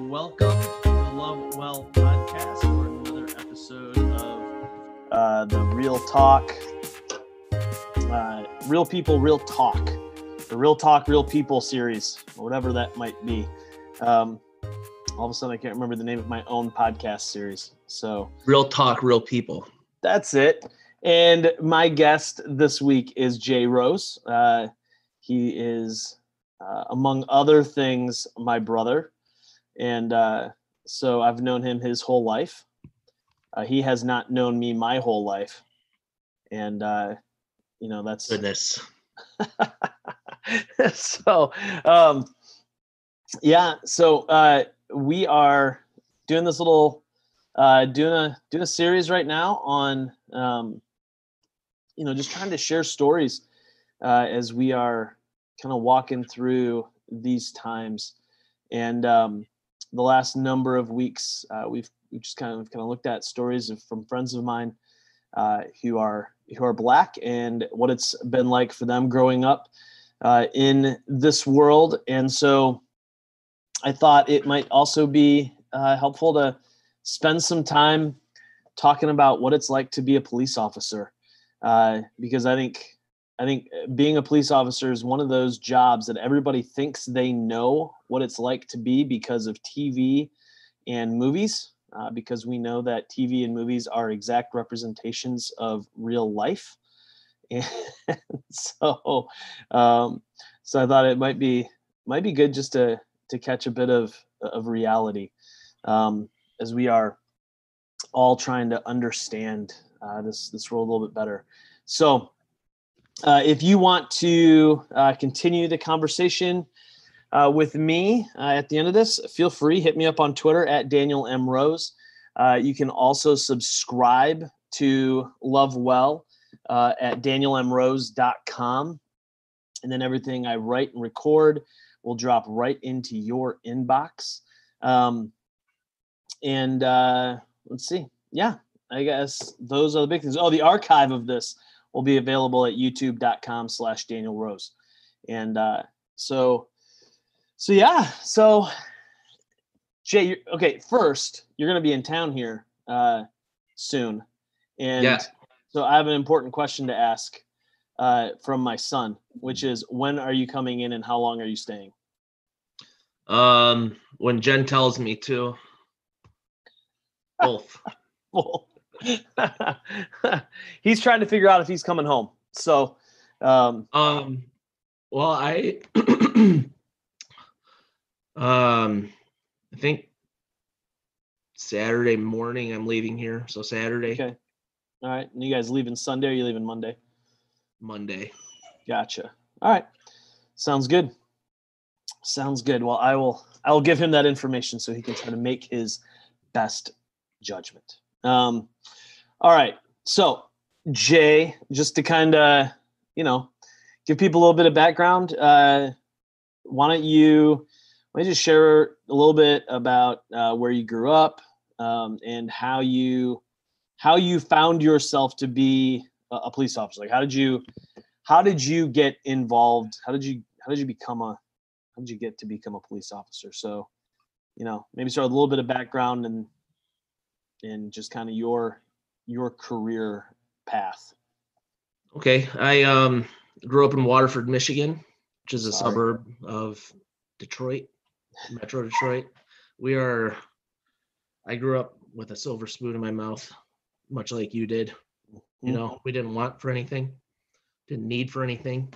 welcome to the Love Well podcast for another episode of the Real Talk, Real People, Real Talk, the Real Talk, Real People series, or whatever that might be. All of a sudden, I can't remember the name of my own podcast series. So Real Talk, Real People. That's it. And my guest this week is Jay Rose. He is, among other things, my brother. And so I've known him his whole life. He has not known me my whole life. And, that's... Goodness. So, we are doing this little, doing a series right now on, just trying to share stories as we are kind of walking through these times. And the last number of weeks, we've just kind of looked at stories from friends of mine who are Black and what it's been like for them growing up in this world. And so I thought it might also be helpful to spend some time talking about what it's like to be a police officer, because I think being a police officer is one of those jobs that everybody thinks they know what it's like to be because of TV and movies, because we know that TV and movies are exact representations of real life. And so I thought it might be good just to catch a bit of reality as we are all trying to understand this world a little bit better. So if you want to continue the conversation with me at the end of this, feel free, hit me up on Twitter at Daniel M. Rose. You can also subscribe to Love Well at danielmrose.com. And then everything I write and record will drop right into your inbox. Let's see. Yeah, I guess those are the big things. Oh, the archive of this will be available at youtube.com/Daniel Rose. And so Jay, first, you're going to be in town here soon. And yeah. So I have an important question to ask from my son, which is, when are you coming in and how long are you staying? When Jen tells me to. Both. Well, he's trying to figure out if he's coming home. So, well, I, I think Saturday morning I'm leaving here. So Saturday. Okay. All right. And you guys leaving Sunday or are you leaving Monday? Monday. Gotcha. All right. Sounds good. Well, I will give him that information so he can try to make his best judgment. All right. So, Jay, just to kind of, give people a little bit of background, why don't you just share a little bit about where you grew up and how you found yourself to be a police officer? Like, how did you get involved? How did you get to become a police officer? So, maybe start with a little bit of background and just kind of your career path. Okay. I grew up in Waterford, Michigan, which is a suburb of Detroit, Metro Detroit. I grew up with a silver spoon in my mouth, much like you did. Mm-hmm. We didn't want for anything, didn't need for anything.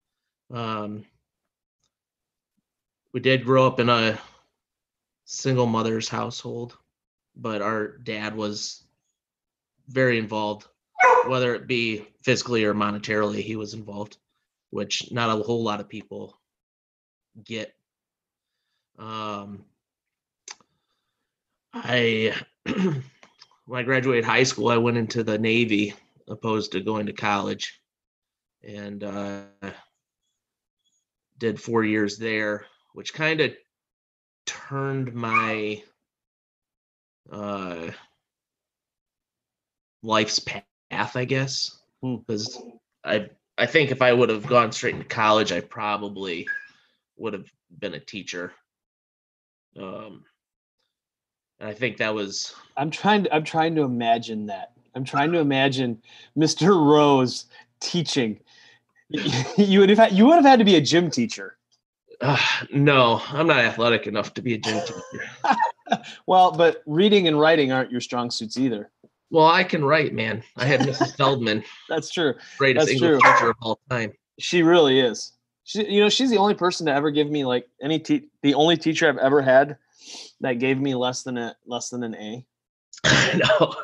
We did grow up in a single mother's household, but our dad was very involved, whether it be physically or monetarily. He was involved, which not a whole lot of people get. When I graduated high school, I went into the Navy opposed to going to college, and did 4 years there, which kind of turned my life's path, I guess, because I think if I would have gone straight into college, I probably would have been a teacher. And I think that was. I'm trying to imagine that. I'm trying to imagine Mr. Rose teaching. You would have had to be a gym teacher. No, I'm not athletic enough to be a gym teacher. Well, but reading and writing aren't your strong suits either. Well, I can write, man. I had Mrs. Feldman, That's true. greatest That's English true. teacher of all time. She really is. She's the only person to ever give me like the only teacher I've ever had that gave me less than an A. No,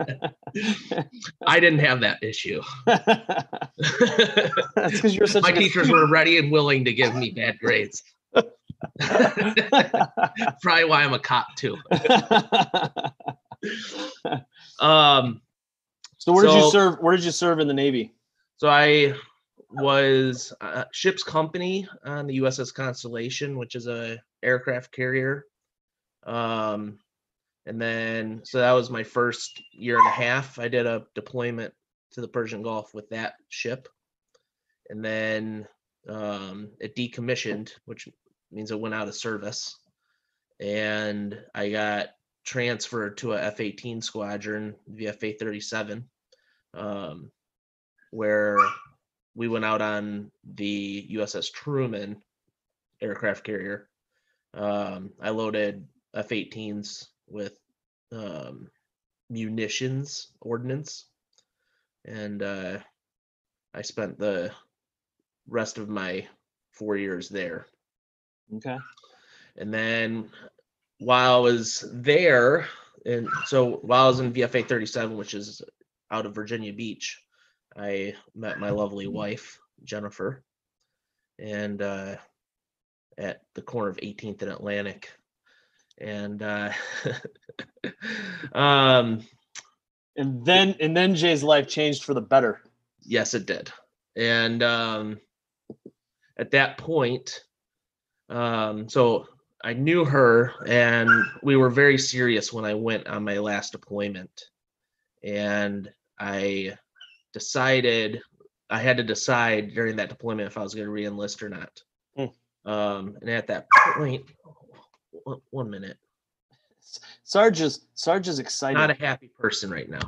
I didn't have that issue. That's because you're such. My teachers were ready and willing to give me bad grades. Probably why I'm a cop too. So where did you serve? Where did you serve in the Navy? So I was ship's company on the USS Constellation, which is a aircraft carrier. And then, so that was my first year and a half. I did a deployment to the Persian Gulf with that ship. And then it decommissioned, which means it went out of service. And I got transferred to a F-18 squadron, VFA 37, where we went out on the USS Truman aircraft carrier. I loaded F-18s with munitions, ordnance, and I spent the rest of my 4 years there. Okay. And then while I was there, and so while I was in VFA 37, which is out of Virginia Beach, I met my lovely wife, Jennifer, and at the corner of 18th and Atlantic. And and then Jay's life changed for the better. Yes, it did. And at that point, so I knew her, and we were very serious when I went on my last deployment. And I decided I had to decide during that deployment if I was going to re-enlist or not. And at that point, 1 minute. Sarge is excited. Not a happy person right now.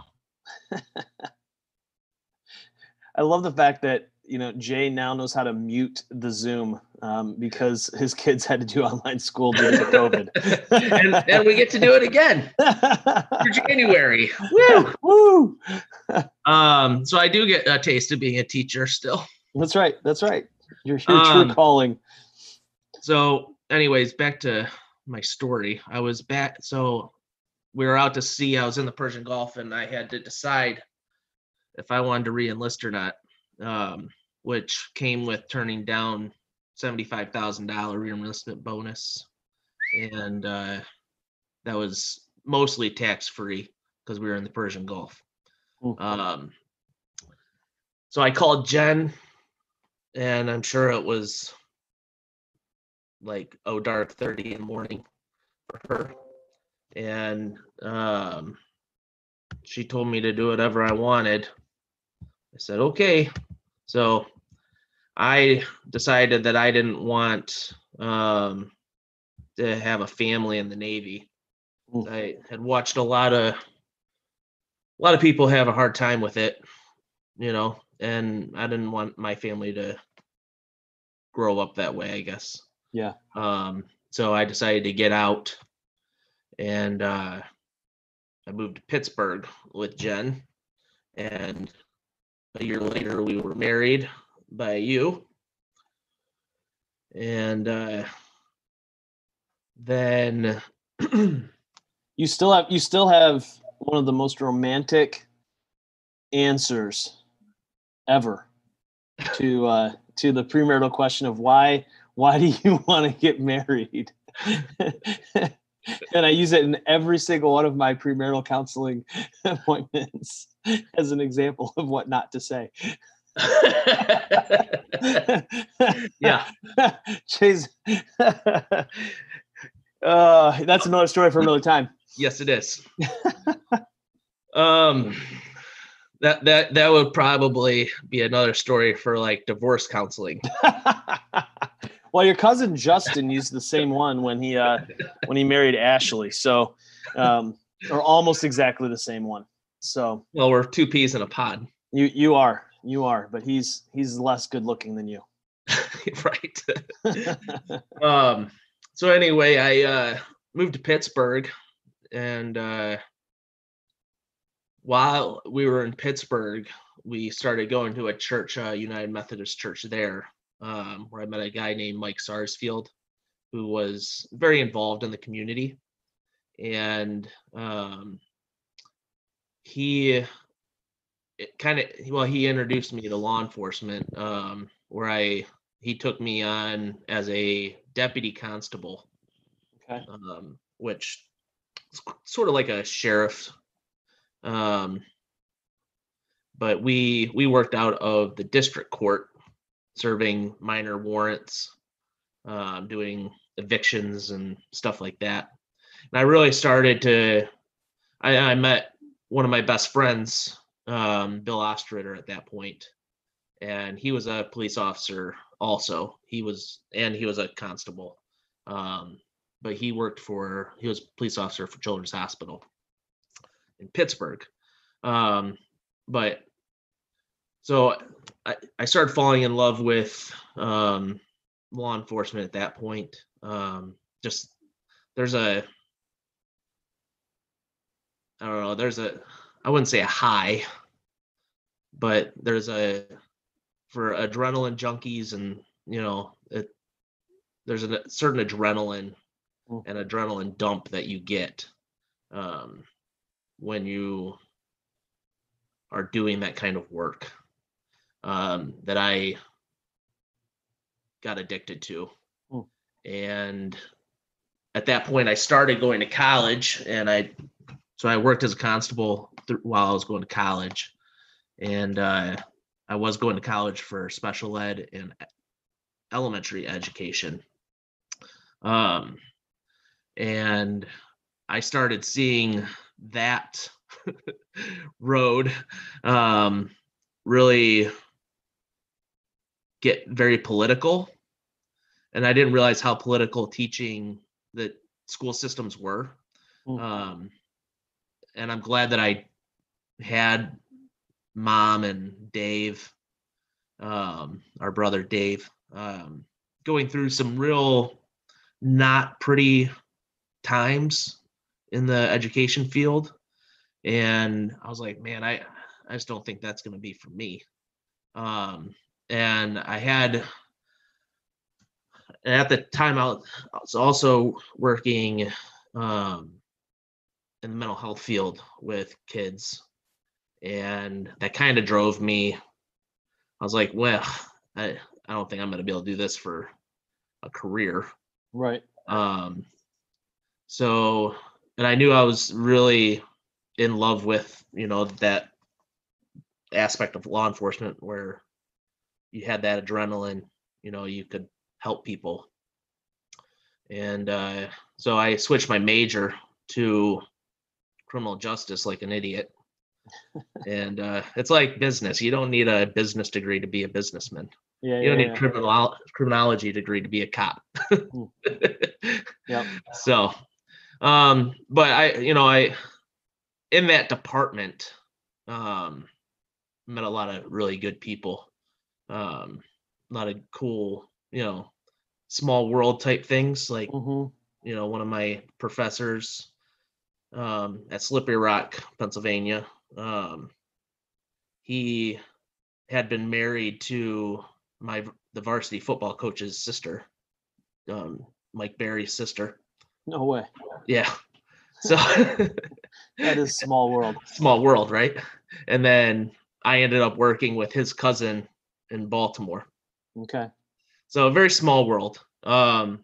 I love the fact that Jay now knows how to mute the Zoom because his kids had to do online school due to COVID. and we get to do it again for January. Woo! Woo! So I do get a taste of being a teacher still. That's right. Your true calling. So anyways, back to my story. I was back. So we were out to sea. I was in the Persian Gulf, and I had to decide if I wanted to re-enlist or not, which came with turning down $75,000 re-enlistment bonus. And that was mostly tax-free because we were in the Persian Gulf. So I called Jen, and I'm sure it was like dark 30 in the morning for her. And she told me to do whatever I wanted. I said, okay. So I decided that I didn't want to have a family in the Navy. I had watched a lot of people have a hard time with it, and I didn't want my family to grow up that way, I guess. Yeah. So I decided to get out, and I moved to Pittsburgh with Jen, and a year later we were married by you. And then you still have one of the most romantic answers ever to the premarital question of why do you want to get married? And I use it in every single one of my premarital counseling appointments as an example of what not to say. Yeah. Chase. That's another story for another time. Yes, it is. That would probably be another story for like divorce counseling. Well, your cousin Justin used the same one when he married Ashley. So, or almost exactly the same one. So, Well, we're two peas in a pod. You are, but he's less good looking than you. Right. So anyway, I moved to Pittsburgh, and while we were in Pittsburgh, we started going to a church, United Methodist Church there, where I met a guy named Mike Sarsfield, who was very involved in the community. And he introduced me to law enforcement, where he took me on as a deputy constable, Okay. which is sort of like a sheriff. But we worked out of the district court, serving minor warrants, doing evictions and stuff like that. And I really started to, I met one of my best friends, Bill Ostritter, at that point, and he was a police officer also. He was a constable, but he was a police officer for Children's Hospital in Pittsburgh. But so I started falling in love with law enforcement at that point. Just I wouldn't say a high, but for adrenaline junkies, and there's a certain adrenaline and adrenaline dump that you get when you are doing that kind of work, that I got addicted to. And at that point, I started going to college, and I worked as a constable while I was going to college, and I was going to college for special ed and elementary education. And I started seeing that road really get very political, and I didn't realize how political teaching the school systems were. And I'm glad that I had Mom and Dave, our brother Dave, going through some real not pretty times in the education field. And I was like, man, I just don't think that's going to be for me. And I had, at the time, I was also working in the mental health field with kids, and that kind of drove me. I was like, well, I don't think I'm going to be able to do this for a career. Right. So, and I knew I was really in love with, that aspect of law enforcement where you had that adrenaline, you could help people. And so I switched my major to criminal justice like an idiot. And it's like business. You don't need a business degree to be a businessman. You don't need a criminology degree to be a cop. Yep. So, but I in that department, met a lot of really good people, a lot of cool, small world type things. Like, one of my professors at Slippery Rock, Pennsylvania, he had been married to the varsity football coach's sister, Mike Barry's sister. No way. Yeah. So that is small world. Small world, right? And then I ended up working with his cousin in Baltimore. Okay. So a very small world. But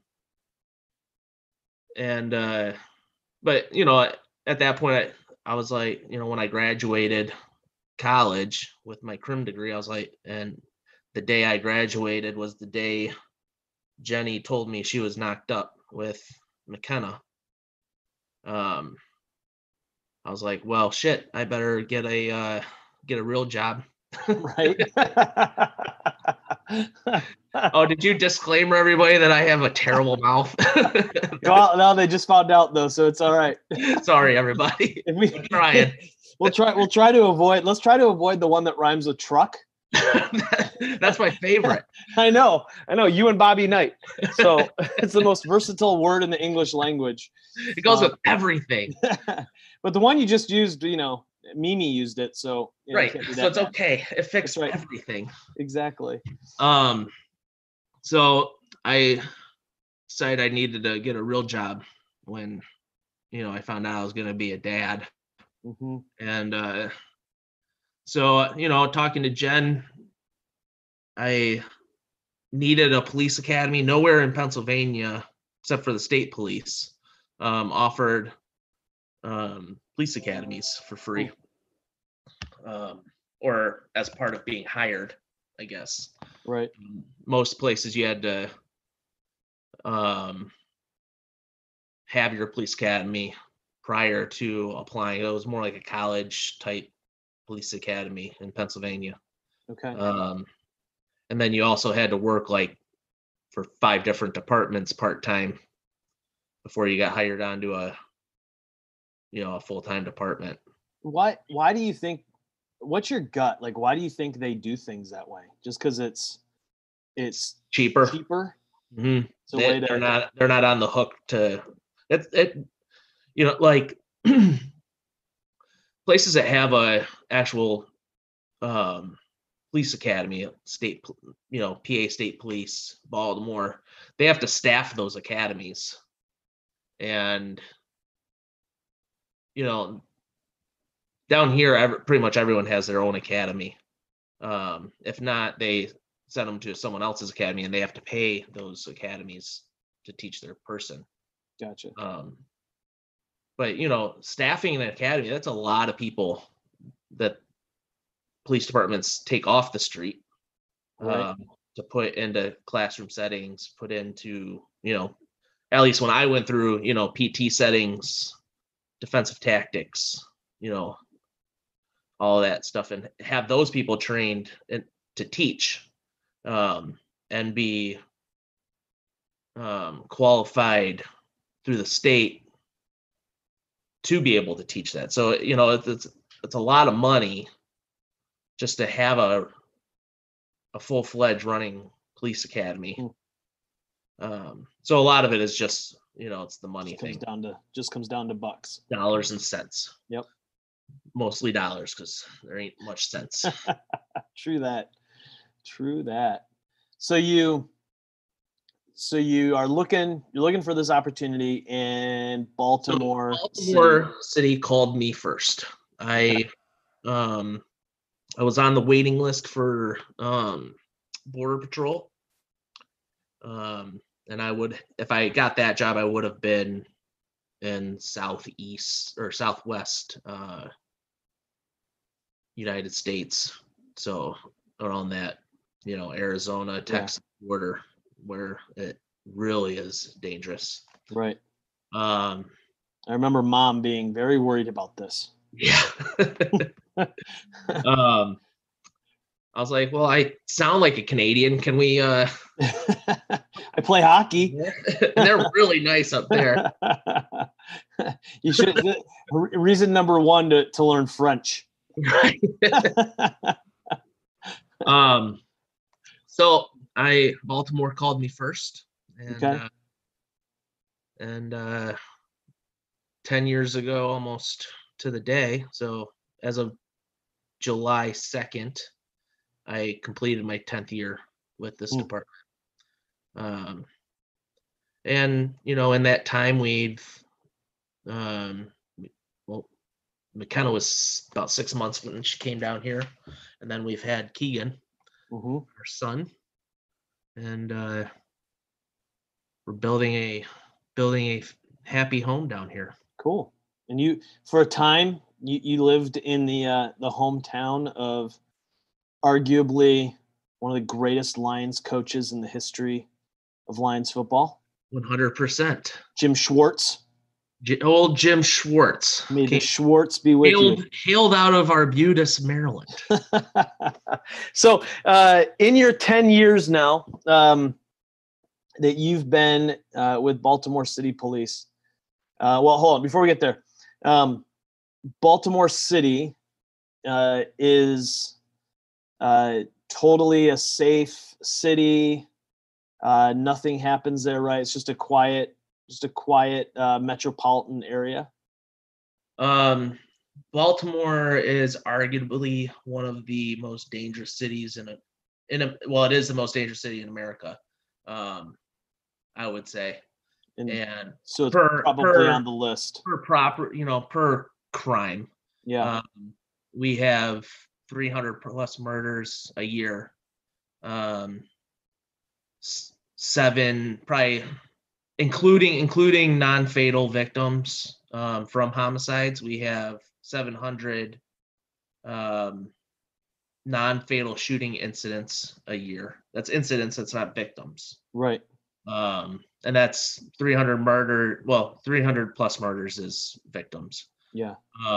at that point, I was like, when I graduated college with my crim degree, I was like, and the day I graduated was the day Jenny told me she was knocked up with McKenna. I was like, well, shit, I better get a real job. Right. Oh, did you disclaimer everybody that I have a terrible mouth? Well, no, they just found out though, so it's all right. Sorry, everybody. If we, I'm trying. Let's try to avoid the one that rhymes with truck. That's my favorite. I know. You and Bobby Knight. So it's the most versatile word in the English language. It goes with everything. But the one you just used, Mimi used it, so right. So it's okay. It fixed everything. Exactly. So I decided I needed to get a real job when, I found out I was going to be a dad. Mm-hmm. And so, talking to Jen, I needed a police academy. Nowhere in Pennsylvania, except for the state police, offered police academies for free, or as part of being hired, I guess. Right. Most places you had to have your police academy prior to applying. It was more like a college type police academy in Pennsylvania. Okay. And then you also had to work like for 5 different departments part-time before you got hired onto a full-time department. Why do you think, what's your gut? Like, why do you think they do things that way? Just because it's cheaper. Mm-hmm. They're not on the hook to it. Like places that have a actual police academy, state, PA State Police, Baltimore, they have to staff those academies. And, down here, pretty much everyone has their own academy. If not, they send them to someone else's academy and they have to pay those academies to teach their person. Gotcha. But, staffing an academy, that's a lot of people that police departments take off the street, right, to put into classroom settings, put into, at least when I went through, PT settings, defensive tactics, all that stuff, and have those people trained to teach, and be qualified through the state to be able to teach that. So, it's a lot of money just to have a full-fledged running police academy. So a lot of it is just, it's the money thing. Comes down to bucks. Dollars and cents. Yep. Mostly dollars, because there ain't much sense. True that. So you are looking for this opportunity in Baltimore. Baltimore City called me first. I was on the waiting list for Border Patrol. And I would, if I got that job, I would have been in southeast or southwest United States. So around that, Arizona, Texas border, where it really is dangerous. Right. I remember Mom being very worried about this. Yeah. I was like, well, I sound like a Canadian. Can we I play hockey. They're really nice up there. You should. Reason number 1 to learn French. Right. So Baltimore called me first, and 10 years ago, almost to the day. So as of July 2nd, I completed my 10th year with this department. And, in that time McKenna was about 6 months when she came down here. And then we've had Keegan, our son, and we're building a happy home down here. Cool. And you, for a time, you lived in the hometown of arguably one of the greatest Lions coaches in the history of Lions football. 100%. Jim Schwartz. Old Jim Schwartz. May the Schwartz be with you. Hailed out of Arbutus, Maryland. So in your 10 years now that you've been with Baltimore City Police, well, hold on. Before we get there, Baltimore City is totally a safe city. Nothing happens there, right? It's just a quiet metropolitan area. Baltimore is arguably one of the most dangerous cities well, it is the most dangerous city in America. I would say. And so it's probably on the list per crime. Yeah. We have 300 plus murders a year. 7, probably including non-fatal victims from homicides. We have 700 non-fatal shooting incidents a year. That's incidents. That's not victims. Right. And that's 300 plus murders is victims. Yeah.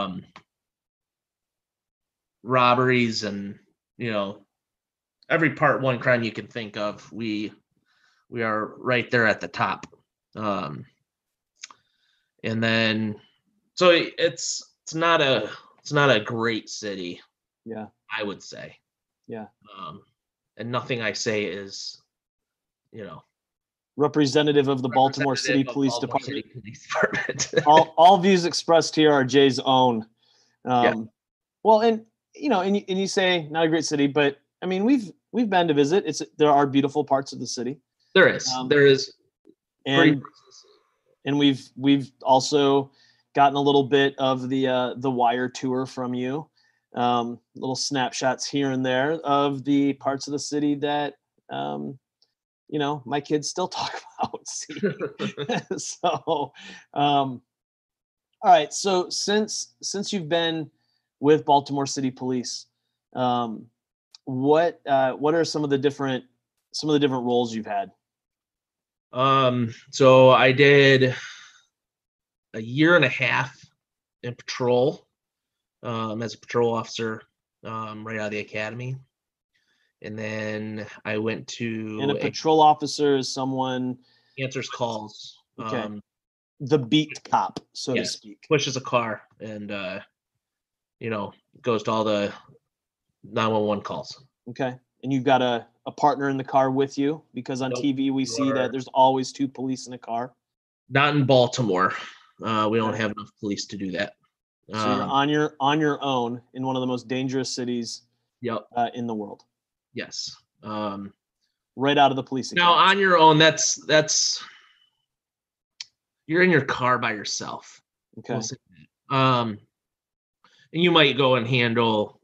Robberies and, every part one crime you can think of, we are right there at the top. And then, so it's not a great city. Yeah. I would say. Yeah. And nothing I say is, representative of the Baltimore City Police Department. All views expressed here are Jay's own. Well, and you say not a great city, but I mean we've been to visit. There are beautiful parts of the city. There is, and we've also gotten a little bit of the Wire tour from you. Little snapshots here and there of the parts of the city that my kids still talk about. So, all right. So since you've been with Baltimore City Police, what are some of the different roles you've had? So I did a year and a half in patrol, as a patrol officer, right out of the academy. And then I went to... And a patrol officer is someone... answers calls. Okay. The beat cop, so to speak. Pushes a car and, goes to all the 911 calls. Okay. And you've got a partner in the car with you? Because on TV we see that there's always 2 police in a car. Not in Baltimore. We don't have enough police to do that. So you're on your own in one of the most dangerous cities in the world. Yes. Right out of the police academy. Now on your own, that's you're in your car by yourself. Okay. And you might go and handle,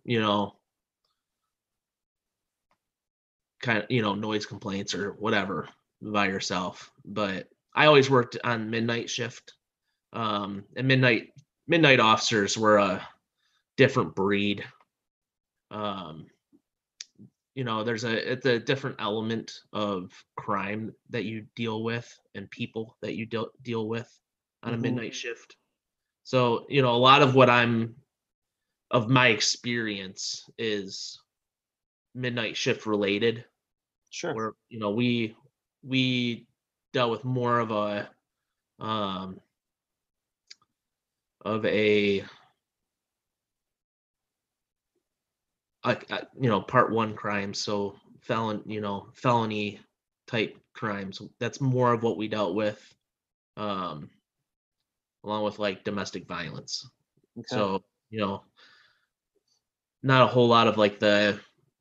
kind of, noise complaints or whatever by yourself. But I always worked on midnight shift. And midnight officers were a different breed. It's a different element of crime that you deal with and people that you deal with on a midnight shift. So, a lot of of my experience is midnight shift related. Sure. Where, we dealt with more of a part one crime. So felony type crimes. That's more of what we dealt with, along with like domestic violence. Okay. So, not a whole lot of like the,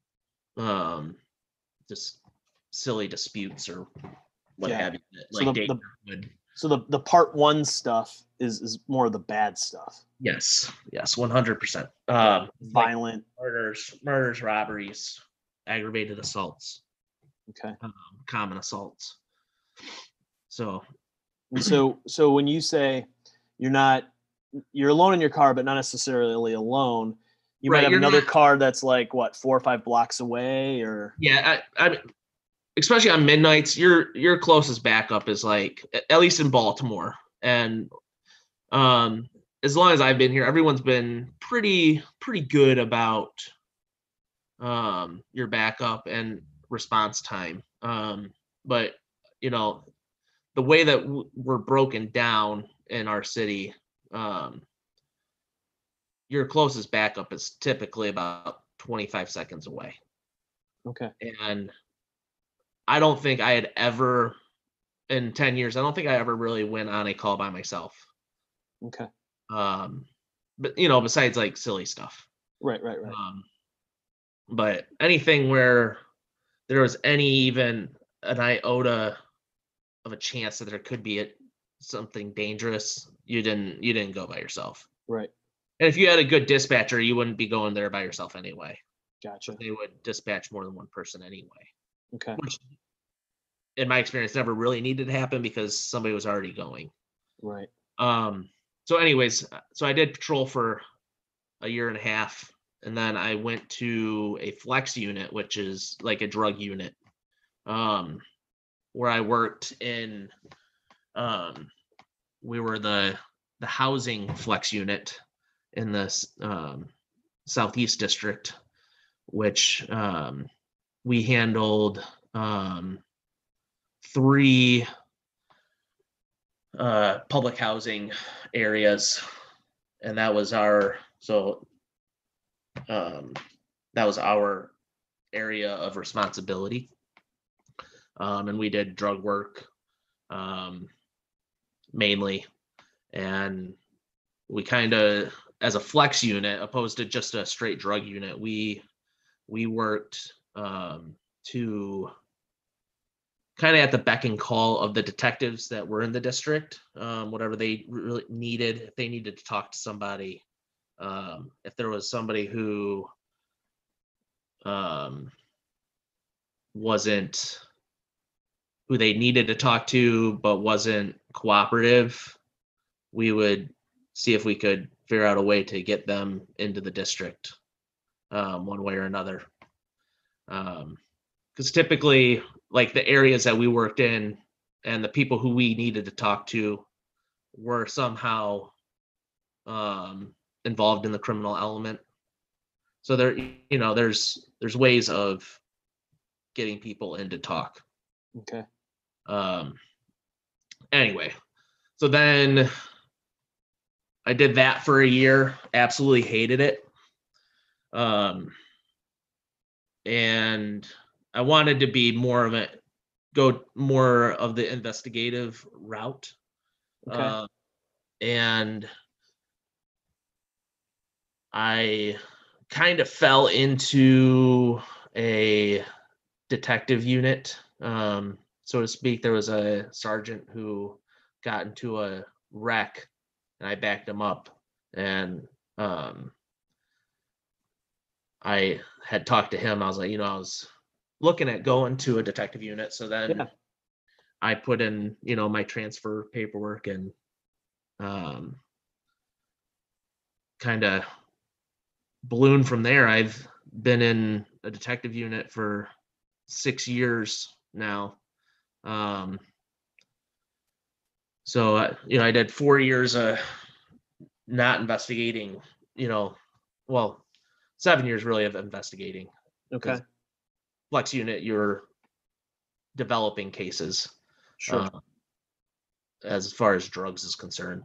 just silly disputes or what have you. So the part one stuff is more of the bad stuff. Yes, 100%. Violent murders, robberies, aggravated assaults. Okay. Common assaults. So when you say you're alone in your car, but not necessarily alone, you might have another car that's like what, 4 or 5 blocks away, or I especially on midnights, your closest backup is like, at least in Baltimore, and as long as I've been here, everyone's been pretty good about your backup and response time. But the way that we're broken down in our city, your closest backup is typically about 25 seconds away. Okay. And I don't think I had ever, in 10 years, I don't think I ever really went on a call by myself. Okay. But besides like silly stuff. Right. But anything where there was even an iota of a chance that there could be something dangerous, you didn't go by yourself. Right. And if you had a good dispatcher, you wouldn't be going there by yourself anyway. Gotcha. They would dispatch more than one person anyway. Okay. Which, in my experience, never really needed to happen because somebody was already going. Right. So anyways, so I did patrol for a year and a half, and then I went to a flex unit, which is like a drug unit, where I worked in, we were the housing flex unit in the Southeast District, which we handled 3 public housing areas, and that was our area of responsibility. And we did drug work mainly, and we kind of, as a flex unit opposed to just a straight drug unit, we worked to kind of at the beck and call of the detectives that were in the district, whatever they really needed. If they needed to talk to somebody, if there was somebody who wasn't who they needed to talk to but wasn't cooperative, we would see if we could figure out a way to get them into the district one way or another. Because typically, like the areas that we worked in and the people who we needed to talk to were somehow involved in the criminal element. So there's ways of getting people in to talk. Okay. Anyway, so then I did that for a year, absolutely hated it. And I wanted to be go more of the investigative route. Okay. And I kind of fell into a detective unit, so to speak. There was a sergeant who got into a wreck, and I backed him up. And I had talked to him. I was like, I was looking at going to a detective unit. So then I put in, my transfer paperwork, and kind of ballooned from there. I've been in a detective unit for 6 years now. So, I did 4 years not investigating, 7 years really of investigating. Okay. Flex unit, you're developing cases. Sure. As far as drugs is concerned.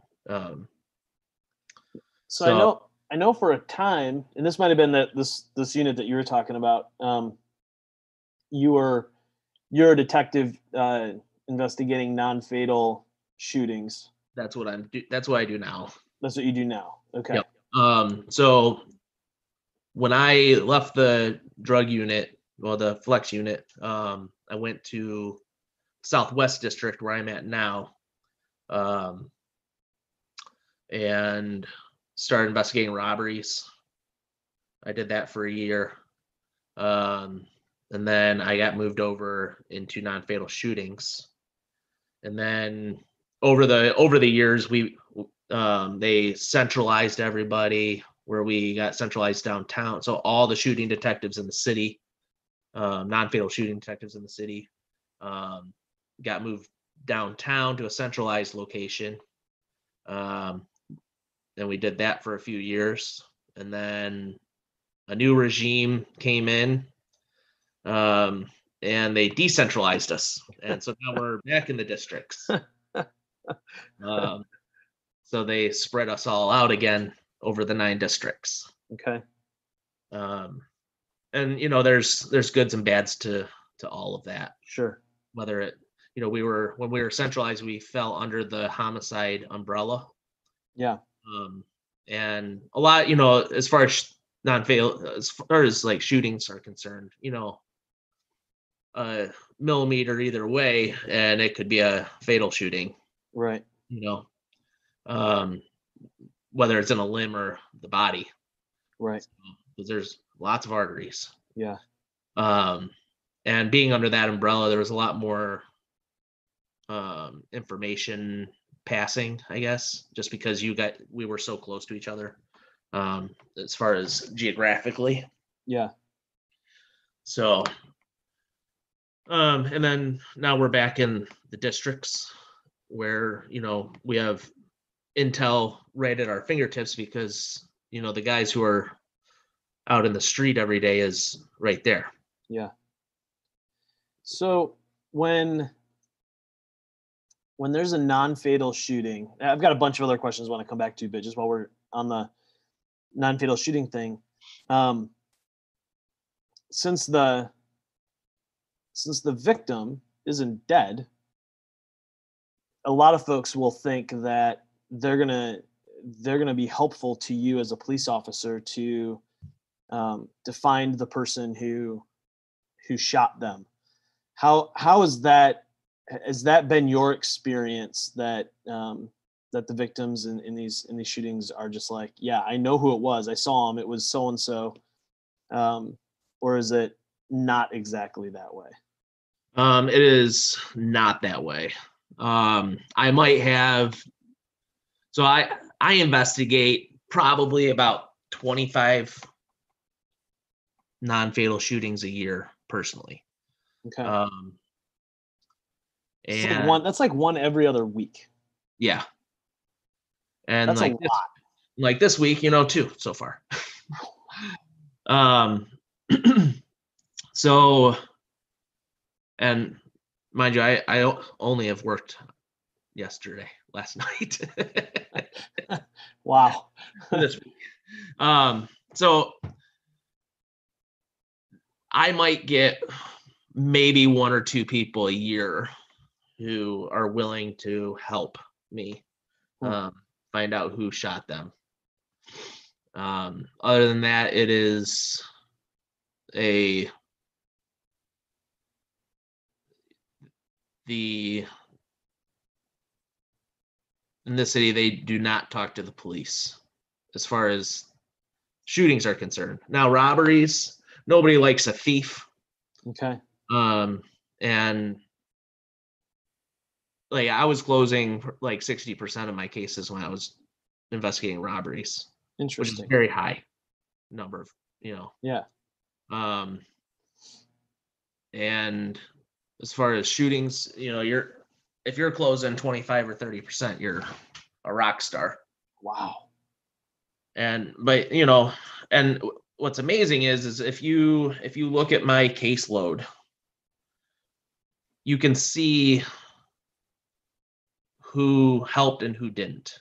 So I know for a time, and this might have been this unit that you were talking about. You're a detective investigating non-fatal shootings. That's what I do now. That's what you do now. Okay. Yep. So when I left the drug unit, the flex unit, I went to Southwest District where I'm at now, and started investigating robberies. I did that for a year. And then I got moved over into non-fatal shootings. And then over the years, they centralized everybody, where we got centralized downtown. So all the shooting detectives in the city, non-fatal shooting detectives in the city, got moved downtown to a centralized location. And we did that for a few years. And then a new regime came in, and they decentralized us, and so now we're back in the districts. So they spread us all out again over the 9 districts. Okay. And there's goods and bads to all of that. Sure. Whether it, when we were centralized, we fell under the homicide umbrella. Yeah. And a lot, as far as non-fatal, as far as like shootings are concerned, a millimeter either way, and it could be a fatal shooting. Right. Whether it's in a limb or the body. Right. Because there's lots of arteries. Yeah. And being under that umbrella, there was a lot more information passing, I guess, just because we were so close to each other, as far as geographically. Yeah. So, and then now we're back in the districts where, we have intel right at our fingertips because, the guys who are out in the street every day is right there. Yeah. So when there's a non-fatal shooting, I've got a bunch of other questions I want to come back to, but just while we're on the non-fatal shooting thing, since the victim isn't dead, a lot of folks will think that they're gonna be helpful to you as a police officer to find the person who shot them. How has that been your experience that that the victims in these shootings are just like, yeah, I know who it was, I saw him, it was so and so, or is it not exactly that way? It is not that way. I might have, so I investigate probably about 25 non-fatal shootings a year personally. Okay. And that's like one every other week. Yeah. And that's a lot. Like this week, 2 so far. So, and mind you, I only have worked last night. Wow. This week. So I might get maybe 1 or 2 people a year who are willing to help me find out who shot them. Other than that, it is in this city, they do not talk to the police as far as shootings are concerned. Now, robberies, nobody likes a thief. Okay. And like I was closing like 60% of my cases when I was investigating robberies. Interesting. Which is very high number of, Yeah. And as far as shootings, if you're closing 25 or 30%, you're a rock star. Wow. And what's amazing is if you look at my caseload, you can see who helped and who didn't.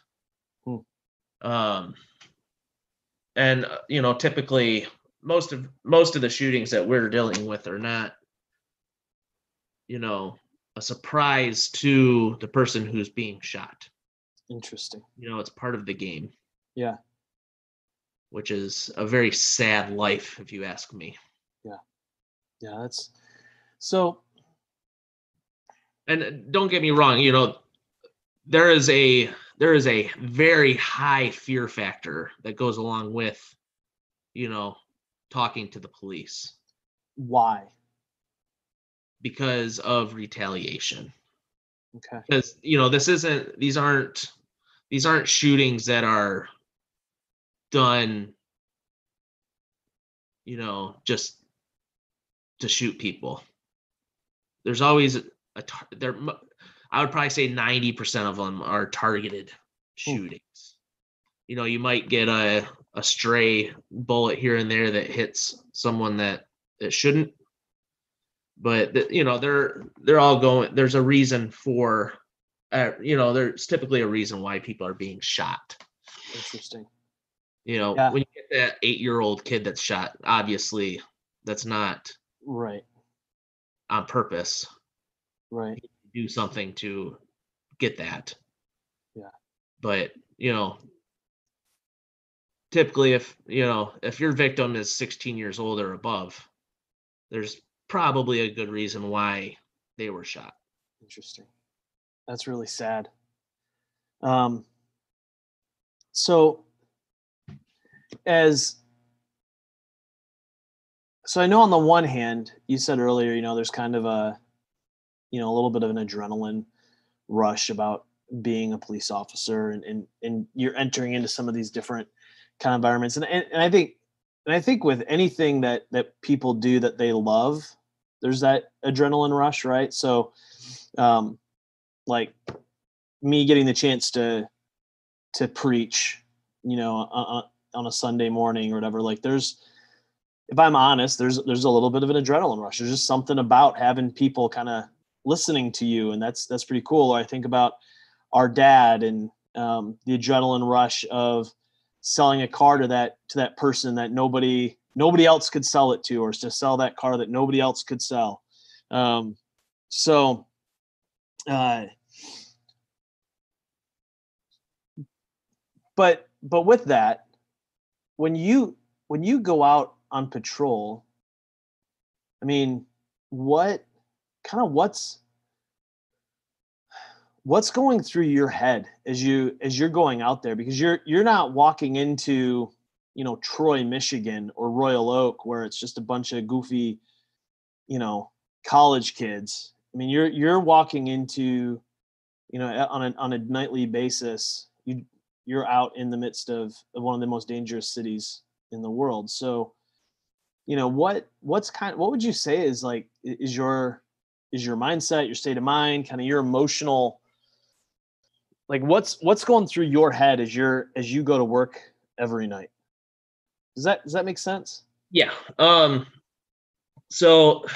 And typically most of the shootings that we're dealing with are not, a surprise to the person who's being shot. Interesting. It's part of the game. Yeah. Which is a very sad life, if you ask me. Yeah. Yeah, that's so. And don't get me wrong, there is a very high fear factor that goes along with, talking to the police. Why? Because of retaliation. Okay. Because these aren't shootings that are done, just to shoot people. There's always I would probably say 90% of them are targeted shootings. You might get a a stray bullet here and there that hits someone that it shouldn't. But they're all going. There's a reason for, there's typically a reason why people are being shot. Interesting. Yeah. When you get that 8-year-old kid that's shot, obviously that's not right on purpose. Right. Do something to get that. Yeah. But typically if your victim is 16 years old or above, there's probably a good reason why they were shot. Interesting. That's really sad. So I know on the one hand, you said earlier, there's kind of a little bit of an adrenaline rush about being a police officer, and you're entering into some of these different kind of environments. And I think with anything that people do that they love, there's that adrenaline rush, right? So, like me getting the chance to preach, on a Sunday morning or whatever, like if I'm honest, there's a little bit of an adrenaline rush. There's just something about having people kind of listening to you, and that's pretty cool. Or I think about our dad and the adrenaline rush of selling a car to that person that nobody else could sell it to, or to sell that car that nobody else could sell. But with that, when you go out on patrol, I mean, what's going through your head as you're going out there? Because you're not walking into, Troy, Michigan, or Royal Oak, where it's just a bunch of goofy, college kids. I mean, you're walking into, on a nightly basis, you're out in the midst of one of the most dangerous cities in the world. So, what would you say is your mindset, your state of mind, kind of your emotional, like what's going through your head as you go to work every night? Does that make sense? Yeah. So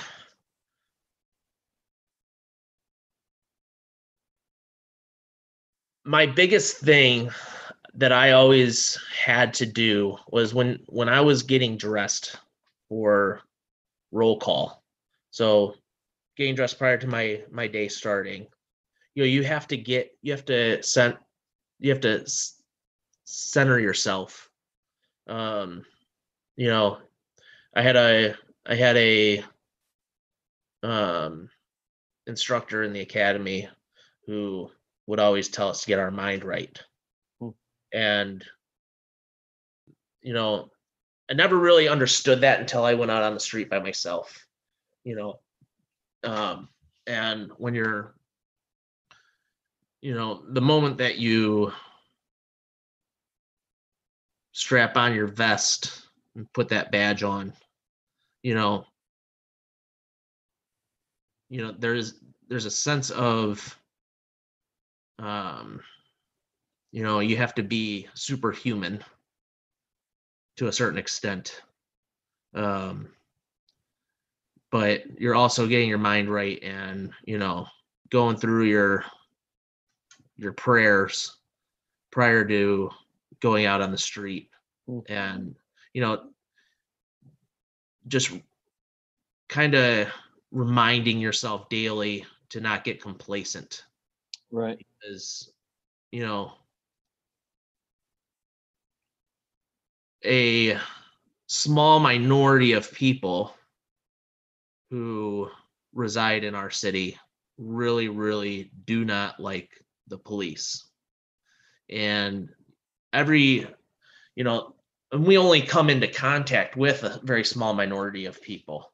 my biggest thing that I always had to do was when I was getting dressed for roll call. So getting dressed prior to my day starting, you have to center yourself. I had a instructor in the academy who would always tell us to get our mind right. And I never really understood that until I went out on the street by myself. And when you're, the moment that you strap on your vest and put that badge on, there's a sense of, you have to be superhuman to a certain extent. But you're also getting your mind right and, going through your prayers prior to going out on the street. And, just kind of reminding yourself daily to not get complacent. Right. Because, a small minority of people who reside in our city really, really do not like the police. And and we only come into contact with a very small minority of people.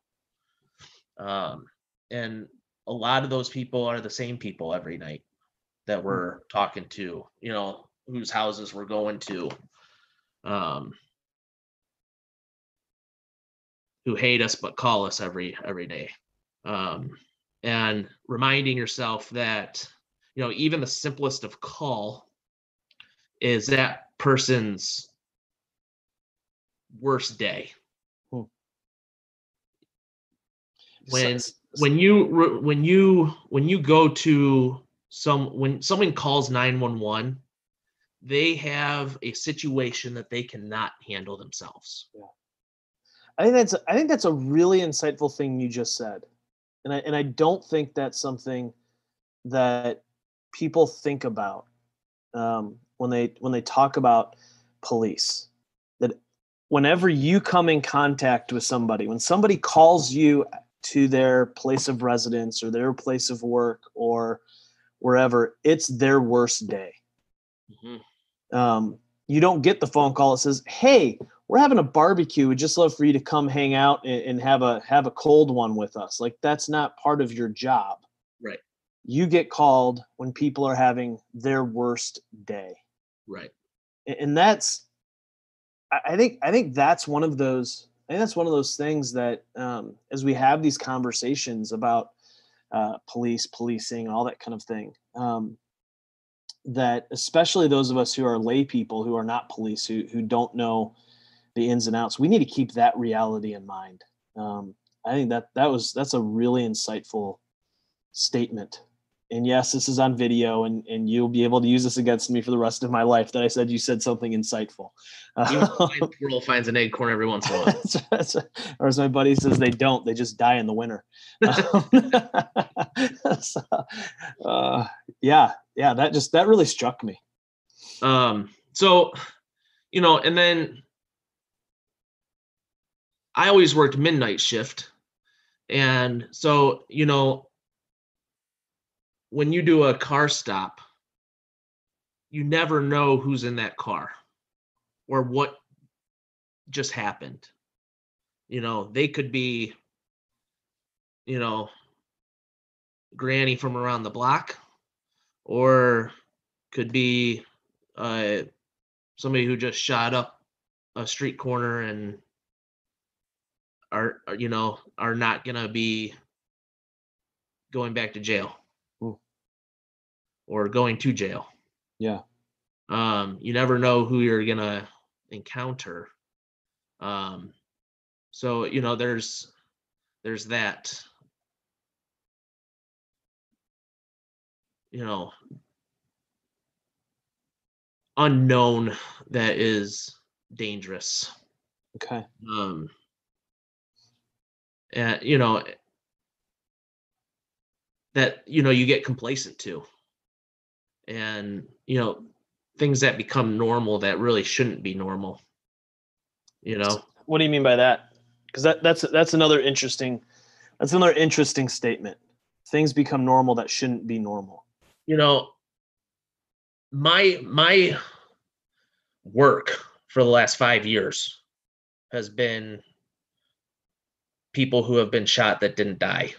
And a lot of those people are the same people every night that we're talking to, whose houses we're going to, who hate us but call us every day. And reminding yourself that, even the simplest of call is that person's worst day. Hmm. When you go to when someone calls 911, they have a situation that they cannot handle themselves. Yeah. I think that's a really insightful thing you just said. And I don't think that's something that people think about when they talk about police. That whenever you come in contact with somebody, when somebody calls you to their place of residence or their place of work or wherever, it's their worst day. You don't get the phone call that says, "Hey, we're having a barbecue. We'd just love for you to come hang out and have a cold one with us." Like, that's not part of your job. Right. You get called when people are having their worst day. Right. And that's, I think that's one of those. I think that's one of those things that, as we have these conversations about policing, all that kind of thing, that especially those of us who are lay people who are not police, who don't know the ins and outs, we need to keep that reality in mind. I think that's a really insightful statement. And yes, this is on video, and you'll be able to use this against me for the rest of my life that I said you said something insightful. Even the squirrel finds an acorn every once in a while. Or as my buddy says, they don't. They just die in the winter. So, yeah, that really struck me. So, and then I always worked midnight shift. And so, when you do a car stop, you never know who's in that car or what just happened. They could be, Granny from around the block, or could be somebody who just shot up a street corner and are not gonna be going back to jail. Ooh. Or going to jail. Yeah. You never know who you're gonna encounter. So there's that. Unknown that is dangerous. Okay. And that you get complacent to, and things that become normal that really shouldn't be normal. What do you mean by that? Because that's another interesting statement. Things become normal that shouldn't be normal. My work for the last 5 years has been people who have been shot that didn't die.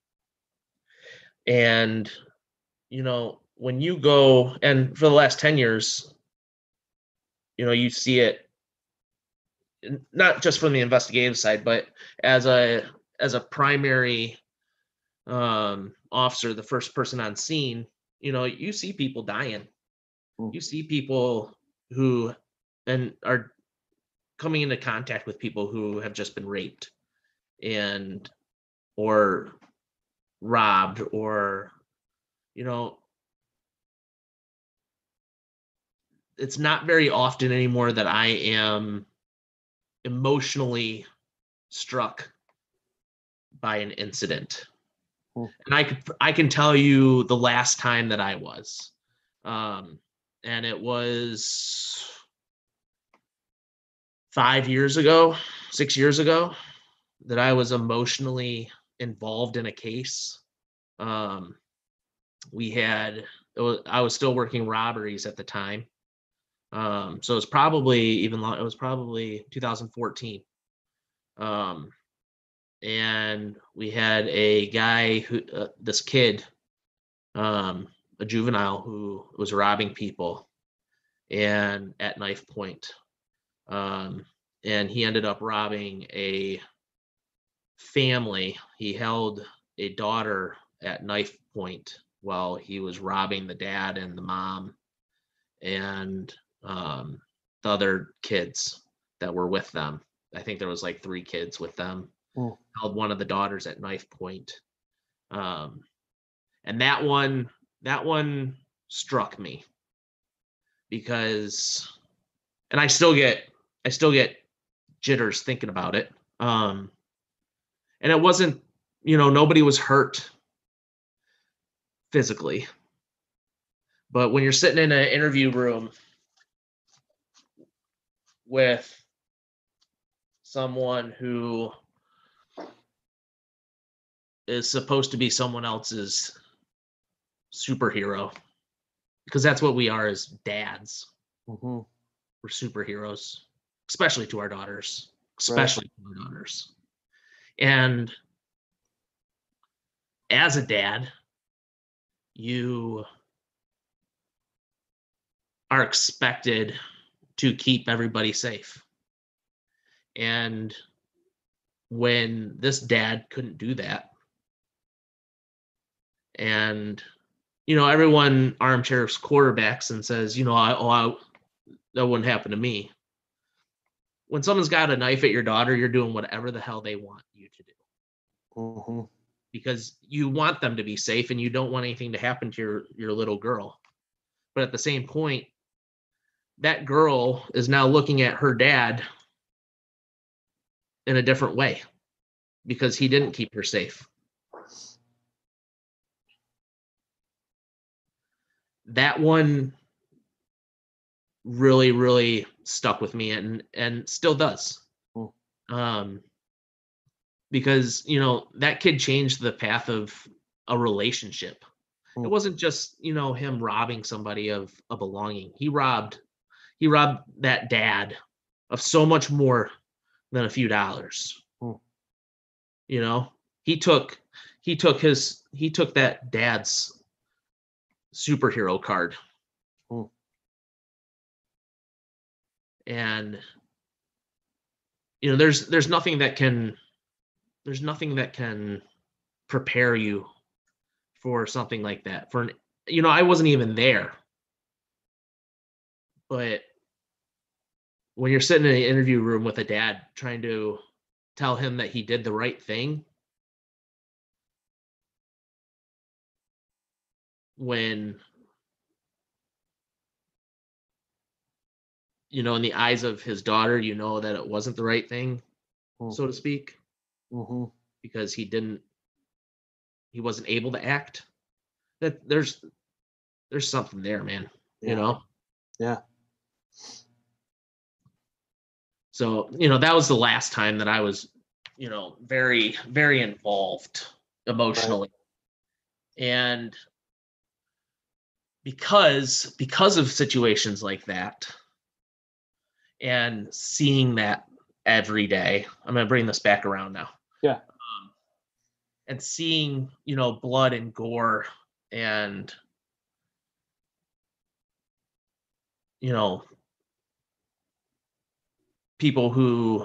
And when you go, and for the last 10 years, you see it not just from the investigative side, but as a primary officer, the first person on scene, you see people dying. You see people who are coming into contact with people who have just been raped or robbed, or it's not very often anymore that I am emotionally struck by an incident. And I can tell you the last time that I was, and it was 6 years ago, that I was emotionally involved in a case. I was still working robberies at the time. So it was probably it was probably 2014. And we had a guy this kid, a juvenile, who was robbing people and at knife point. And he ended up robbing a family. He held a daughter at knife point while he was robbing the dad and the mom and the other kids. that were with them. I think there was like 3 kids with them. Held one of the daughters at knife point. And that one struck me because, and I still get jitters thinking about it. And it wasn't, nobody was hurt physically, but when you're sitting in an interview room with someone who is supposed to be someone else's superhero, because that's what we are as dads. Mm-hmm. We're superheroes, especially to our daughters, And as a dad, you are expected to keep everybody safe. And when this dad couldn't do that, and everyone armchairs quarterbacks and says, that wouldn't happen to me. When someone's got a knife at your daughter, you're doing whatever the hell they want you to do. Mm-hmm. Because you want them to be safe and you don't want anything to happen to your little girl. But at the same point, that girl is now looking at her dad in a different way because he didn't keep her safe. That one really, really stuck with me and still does. Because, that kid changed the path of a relationship. It wasn't just, him robbing somebody of a belonging. He robbed that dad of so much more than a few dollars. He took that dad's superhero card. And there's nothing that can prepare you for something like that. I wasn't even there. But when you're sitting in an interview room with a dad trying to tell him that he did the right thing, when in the eyes of his daughter, that it wasn't the right thing, so to speak, because he wasn't able to act. That there's something there, man. Yeah. So that was the last time that I was, very, very involved emotionally, and because of situations like that. And seeing that every day, I'm going to bring this back around now. Yeah. And seeing, blood and gore and, people who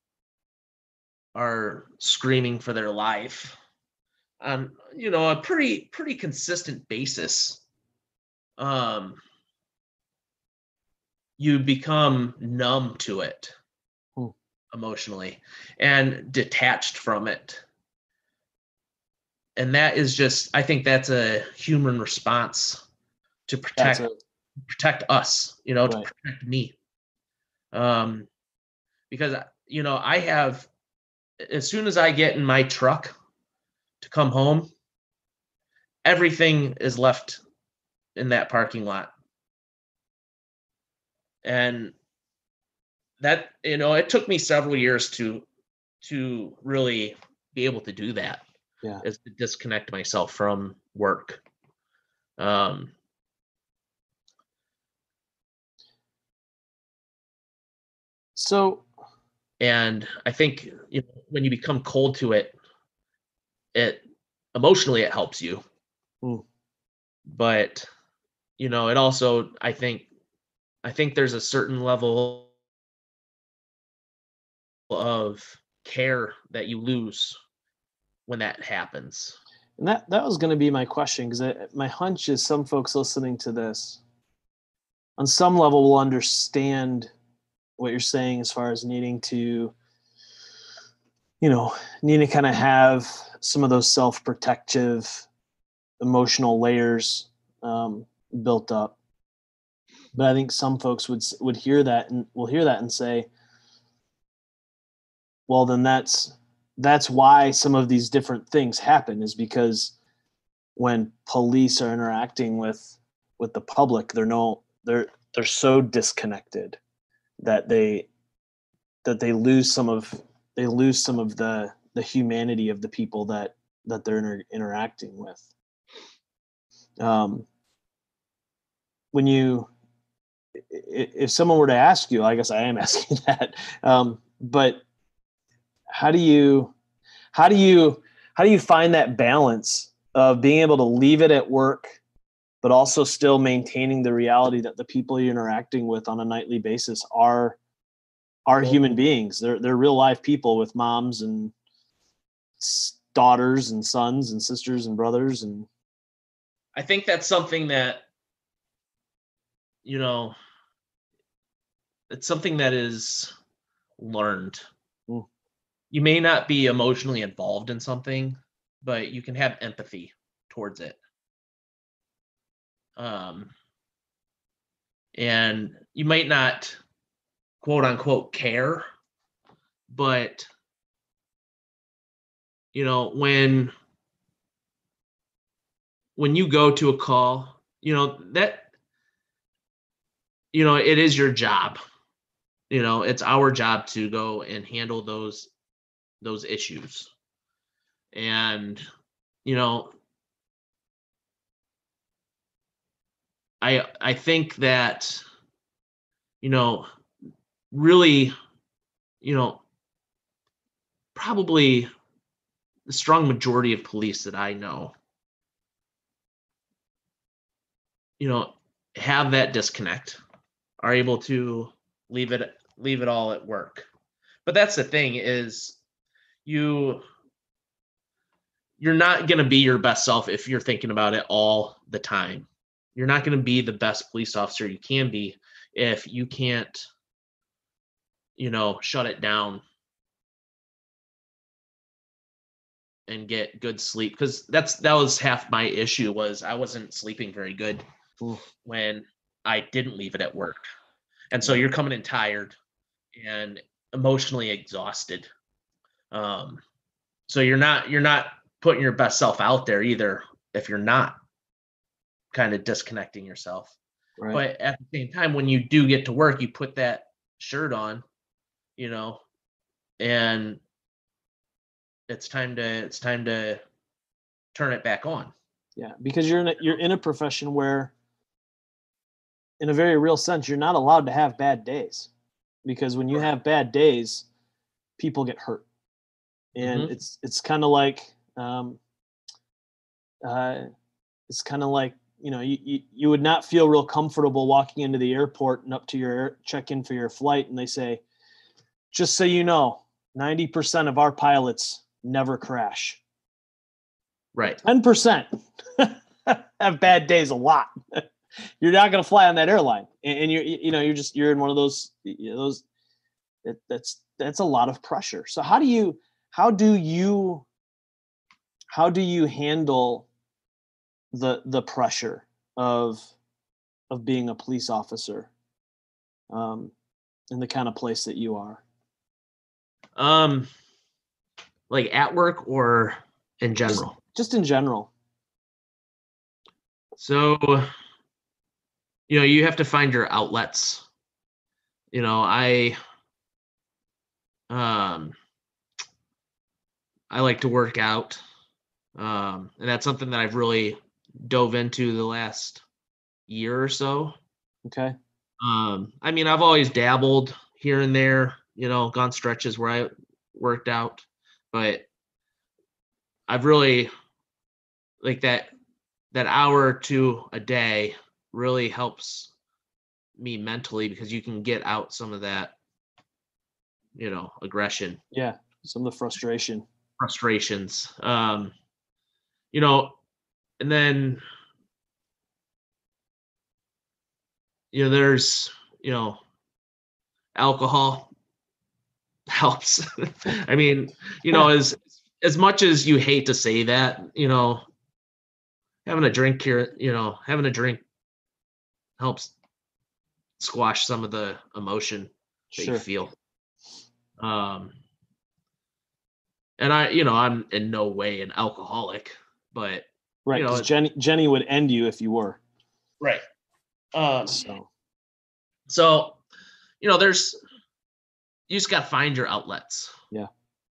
are screaming for their life on, a pretty consistent basis. You become numb to it emotionally and detached from it. And that is just, I think that's a human response to protect us, to protect me. Because, I have, as soon as I get in my truck to come home, everything is left in that parking lot. And that, it took me several years to really be able to do that. Yeah. Is to disconnect myself from work. So, and I think, when you become cold to it, emotionally it helps you. But, it also, I think there's a certain level of care that you lose when that happens. And that was going to be my question, because my hunch is some folks listening to this on some level will understand what you're saying as far as needing to, need to kind of have some of those self-protective emotional layers built up. But I think some folks would hear that and will hear that and say, well, then that's why some of these different things happen, is because when police are interacting with the public, they're so disconnected that they lose some of the humanity of the people that they're interacting with. When if someone were to ask you, I guess I am asking that, but how do you find that balance of being able to leave it at work, but also still maintaining the reality that the people you're interacting with on a nightly basis are human beings. They're real life people with moms and daughters and sons and sisters and brothers. And I think that's something that, it's something that is learned. You may not be emotionally involved in something, but you can have empathy towards it. And you might not, quote unquote, care, but when you go to a call, that it is your job. It's our job to go and handle those issues. And I think that really probably the strong majority of police that I know have that disconnect, are able to leave it all at work. But that's the thing, is you're not going to be your best self if you're thinking about it all the time. You're not going to be the best police officer you can be if you can't shut it down and get good sleep. Because that was half my issue, was I wasn't sleeping very good when I didn't leave it at work. And so you're coming in tired and emotionally exhausted. So you're not putting your best self out there either if you're not kind of disconnecting yourself. Right. But at the same time, when you do get to work, you put that shirt on, and it's time to turn it back on. Yeah, because you're in a profession where, in a very real sense, you're not allowed to have bad days, because when you have bad days, people get hurt. And it's kind of like, you would not feel real comfortable walking into the airport and up to your check-in for your flight, and they say, just so you know, 90% of our pilots never crash. Right. 10% have bad days a lot. You're not going to fly on that airline, and you're in one of those that's a lot of pressure. So how do you handle the pressure of being a police officer in the kind of place that you are? Like at work or in general? Just in general. So, you have to find your outlets. I like to work out. And that's something that I've really dove into the last year or so. Okay. I've always dabbled here and there, gone stretches where I worked out, but I've really, like, that hour or two a day really helps me mentally, because you can get out some of that, aggression. Yeah. Some of the frustrations. And then, there's, alcohol helps. I mean, as much as you hate to say that, having a drink here, having a drink helps squash some of the emotion that you Sure. feel. And I'm in no way an alcoholic, but Right, because Jenny would end you if you were. right. So there's you just got to find your outlets. Yeah.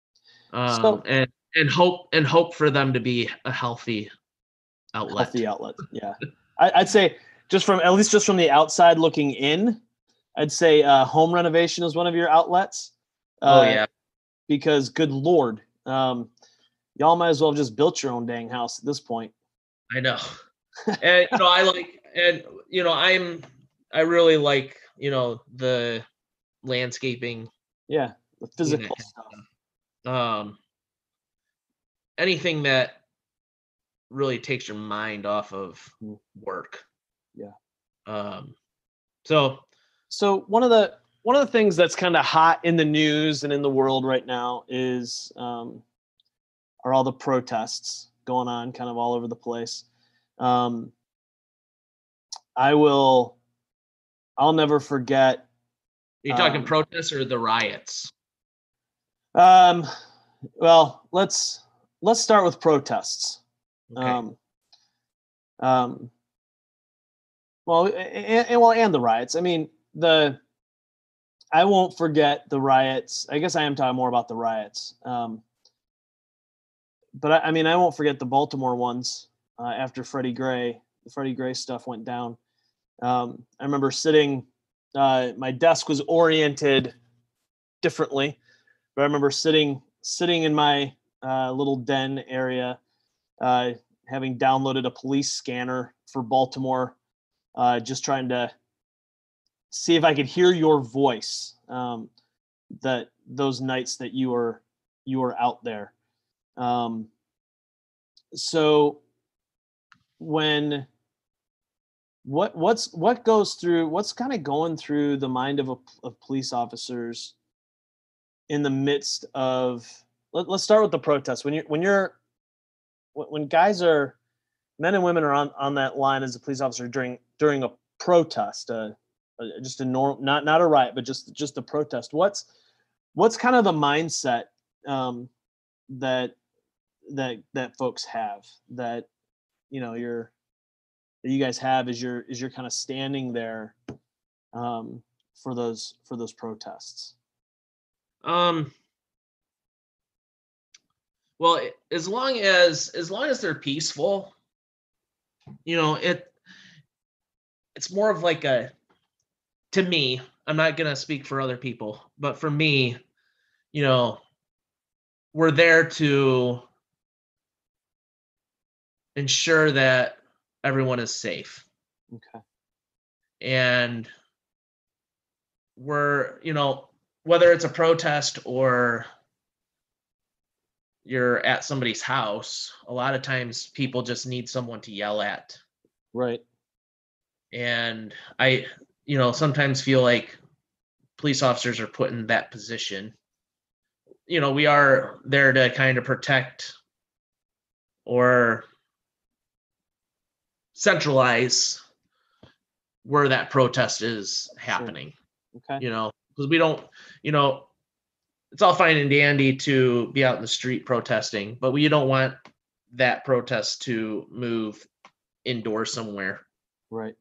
And hope for them to be a healthy outlet. Healthy outlet. Yeah. I'd say at least from the outside looking in, I'd say home renovation is one of your outlets. Yeah. Because good Lord, y'all might as well have just built your own dang house at this point. I know. And I really like, the landscaping. Yeah, the physical stuff. Anything that really takes your mind off of work. Yeah. So one of the things that's kind of hot in the news and in the world right now is are all the protests going on kind of all over the place. I'll never forget. Are you talking protests or the riots? Well, let's start with protests. Okay. And the riots. I mean, I won't forget the riots. I guess I am talking more about the riots. But I won't forget the Baltimore ones after the Freddie Gray stuff went down. I remember sitting, my desk was oriented differently, but I remember sitting in my little den area, having downloaded a police scanner for Baltimore, just trying to see if I could hear your voice that those nights that you were out there. So what's kind of going through the mind of police officers in the midst of, let's start with the protests. When guys are, men and women are on that line as a police officer during a protest, just a normal, not a riot, but just a protest. What's kind of the mindset that folks have, that you guys have as you're kind of standing there for those protests? Well, as long as they're peaceful, it's more of like to me, I'm not going to speak for other people, but for me, we're there to ensure that everyone is safe. Okay. And we're, whether it's a protest or you're at somebody's house, a lot of times people just need someone to yell at. Right. And I, sometimes feel like police officers are put in that position. We are there to kind of protect or centralize where that protest is happening. Sure. Okay. Because we don't, it's all fine and dandy to be out in the street protesting, but we don't want that protest to move indoors somewhere. Right.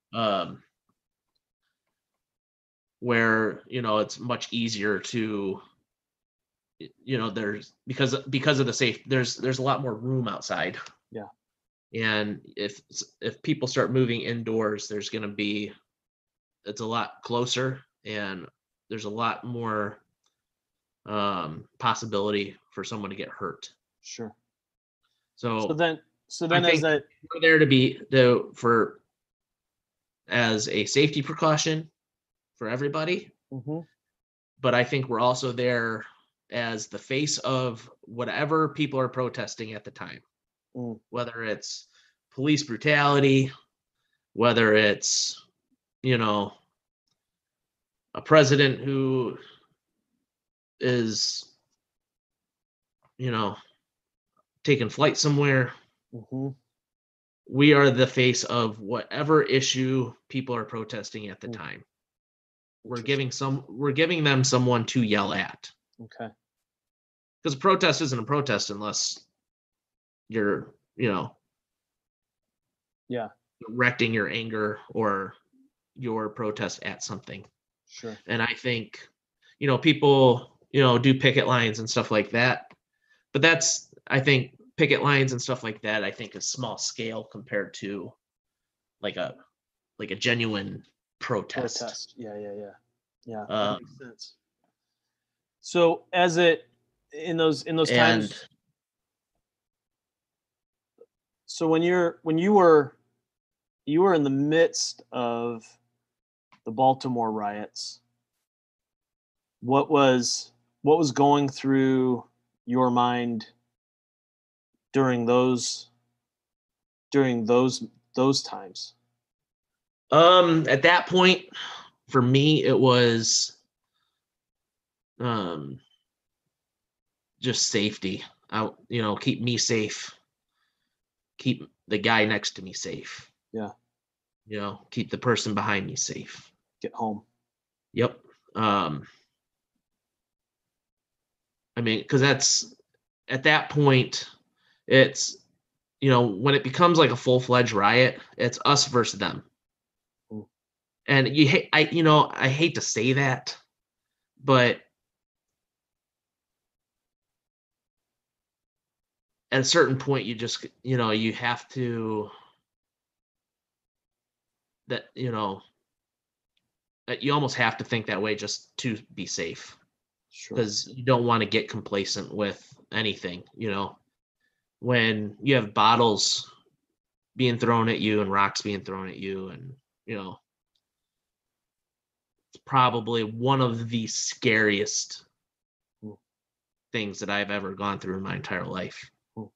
Where, it's much easier to, there's because of the safe, there's a lot more room outside. Yeah. And if people start moving indoors, it's a lot closer and there's a lot more possibility for someone to get hurt. Sure. So then is that we're there to be as a safety precaution for everybody. Mm-hmm. But I think we're also there as the face of whatever people are protesting at the time. Whether it's police brutality, whether it's, a president who is, taking flight somewhere. Mm-hmm. We are the face of whatever issue people are protesting at the time. We're giving them someone to yell at. Okay. Because a protest isn't a protest unless you're, directing your anger or your protest at something. Sure. And I think, people, do picket lines and stuff like that. But I think picket lines and stuff like that, I think is small scale compared to like a genuine protest. Yeah. That Um, makes sense. So in those times, so when you were in the midst of the Baltimore riots, what was going through your mind during those times? At that point, for me, it was just safety. Keep me safe. Keep the guy next to me safe. Yeah. Keep the person behind me safe. Get home. Yep. Because that's at that point, it's when it becomes like a full-fledged riot, it's us versus them. And I hate to say that, but at a certain point, you just you have to that you almost have to think that way just to be safe. Sure. Because you don't want to get complacent with anything. When you have bottles being thrown at you and rocks being thrown at you, and it's probably one of the scariest things that I've ever gone through in my entire life.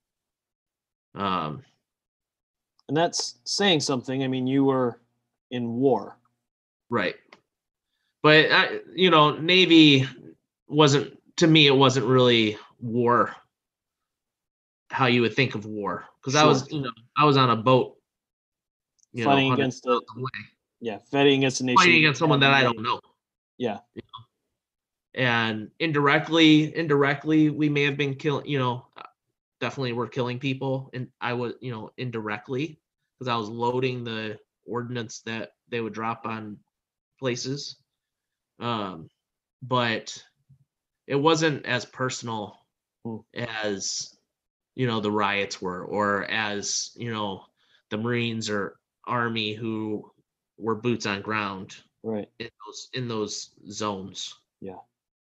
And that's saying something. I mean, you were in war, right? But Navy wasn't, to me, it wasn't really war how you would think of war, because I was on a boat fighting against fighting against a nation, fighting against someone that I don't know. Yeah. And indirectly we may have been killing, definitely were killing people, and I was indirectly, because I was loading the ordnance that they would drop on places, but it wasn't as personal as the riots were, or as the Marines or Army who were boots on ground, right, in those zones. Yeah.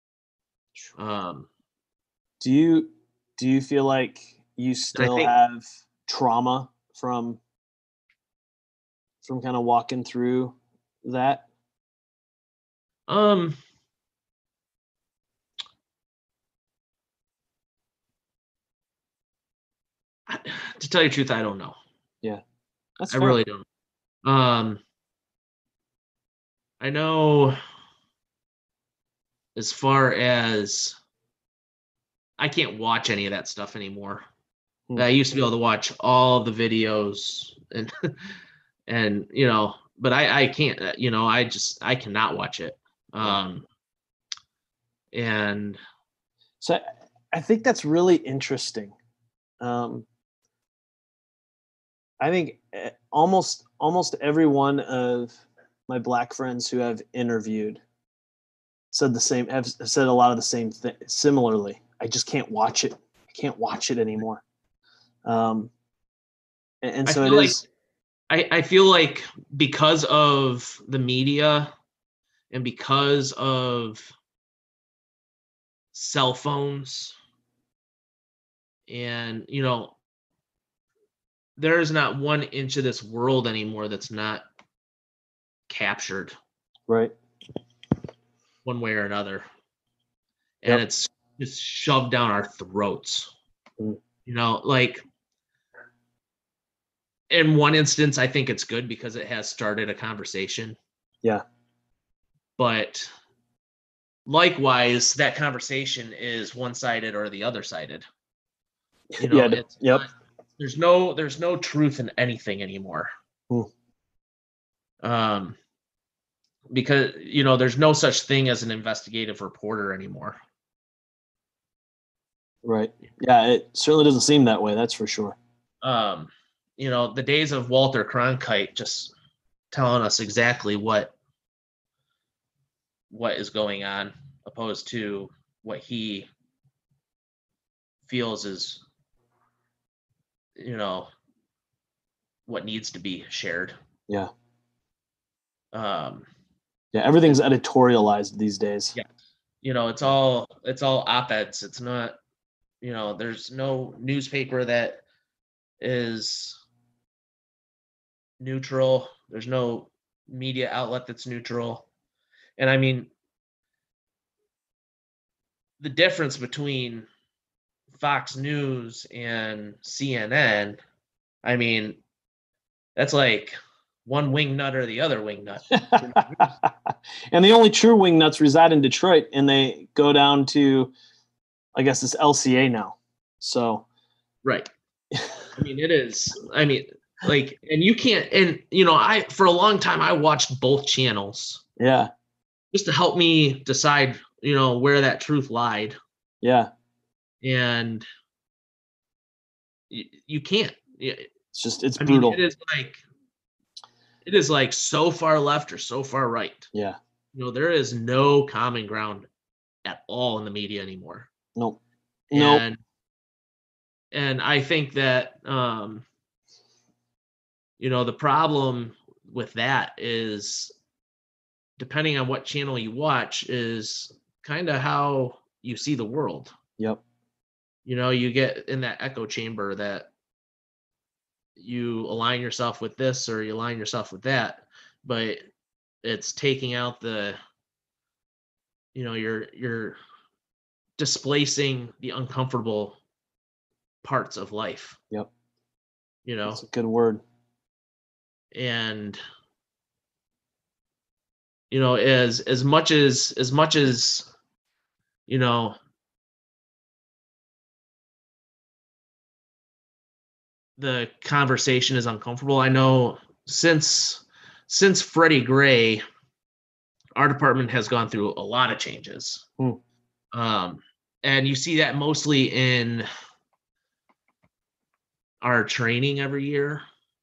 Do you feel like you still have trauma from kind of walking through that? To tell you the truth, I don't know. Yeah, that's I fair. really don't. I know as far as I can't watch any of that stuff anymore. I used to be able to watch all the videos and but I can't, I cannot watch it. And so I think that's really interesting. I think almost every one of my Black friends who I've interviewed said the same, have said a lot of the same thing similarly. I just can't watch it. I can't watch it anymore. And so it is. I feel like because of the media and because of cell phones, and there is not 1 inch of this world anymore that's not captured, right, one way or another, and it's just shoved down our throats. Like, in one instance, I think it's good because it has started a conversation. Yeah. But likewise, that conversation is one-sided or the other-sided. Yeah. Yep. There's no truth in anything anymore. Because there's no such thing as an investigative reporter anymore. Right. Yeah, it certainly doesn't seem that way, that's for sure. The days of Walter Cronkite just telling us exactly what is going on, opposed to what he feels is what needs to be shared. Yeah. Yeah, everything's editorialized these days. Yeah. It's all op-eds. It's not, there's no newspaper that is neutral. There's no media outlet that's neutral. And I mean, the difference between Fox News and CNN, I mean, that's like one wing nut or the other wing nut. And the only true wing nuts reside in Detroit, and they go down to, I guess, it's LCA now. So, right. I mean, it is. I mean, like, and you can't. And for a long time I watched both channels. Yeah. Just to help me decide, where that truth lied. Yeah. And you can't. It's brutal. Mean, it is like so far left or so far right. Yeah. There is no common ground at all in the media anymore. Nope. And I think that the problem with that is, depending on what channel you watch, is kind of how you see the world. Yep. You get in that echo chamber that you align yourself with this or you align yourself with that, but it's taking out you're displacing the uncomfortable parts of life. Yep. That's a good word. And as much as the conversation is uncomfortable, I know since Freddie Gray, our department has gone through a lot of changes. And you see that mostly in our training every year.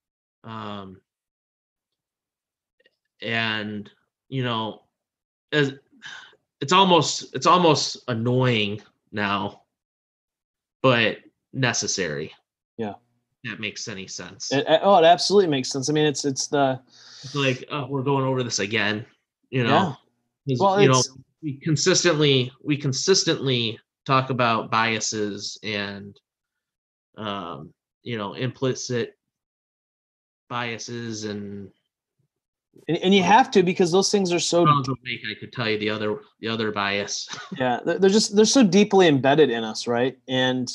And as it's almost annoying now, but necessary. Yeah. That makes any sense. It absolutely makes sense. I mean, it's like, oh, we're going over this again, Yeah. Well, we consistently talk about biases and implicit biases and you have to, because those things are so. I could tell you the other bias. Yeah, they're so deeply embedded in us, right? And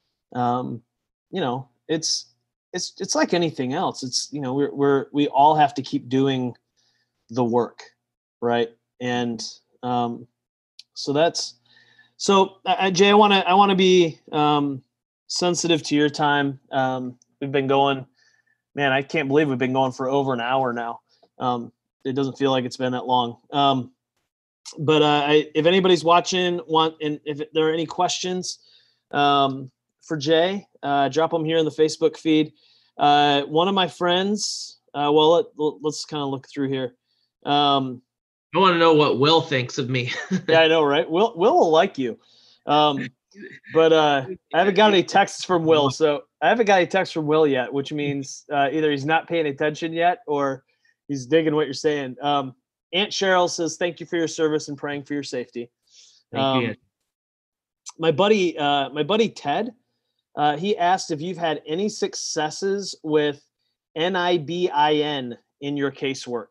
it's like anything else. It's we all have to keep doing the work, right? And so Jay, I want to be sensitive to your time. We've been going, man, I can't believe we've been going for over an hour now. It doesn't feel like it's been that long. But if anybody's watching, and if there are any questions for Jay, drop them here in the Facebook feed. One of my friends, let's kind of look through here. I want to know what Will thinks of me. Yeah, I know, right? Will will like you. But I haven't got any texts from Will. So I haven't got any texts from Will yet, which means either he's not paying attention yet or he's digging what you're saying. Aunt Cheryl says, thank you for your service and praying for your safety. Thank you. My buddy Ted, he asked if you've had any successes with NIBIN in your casework.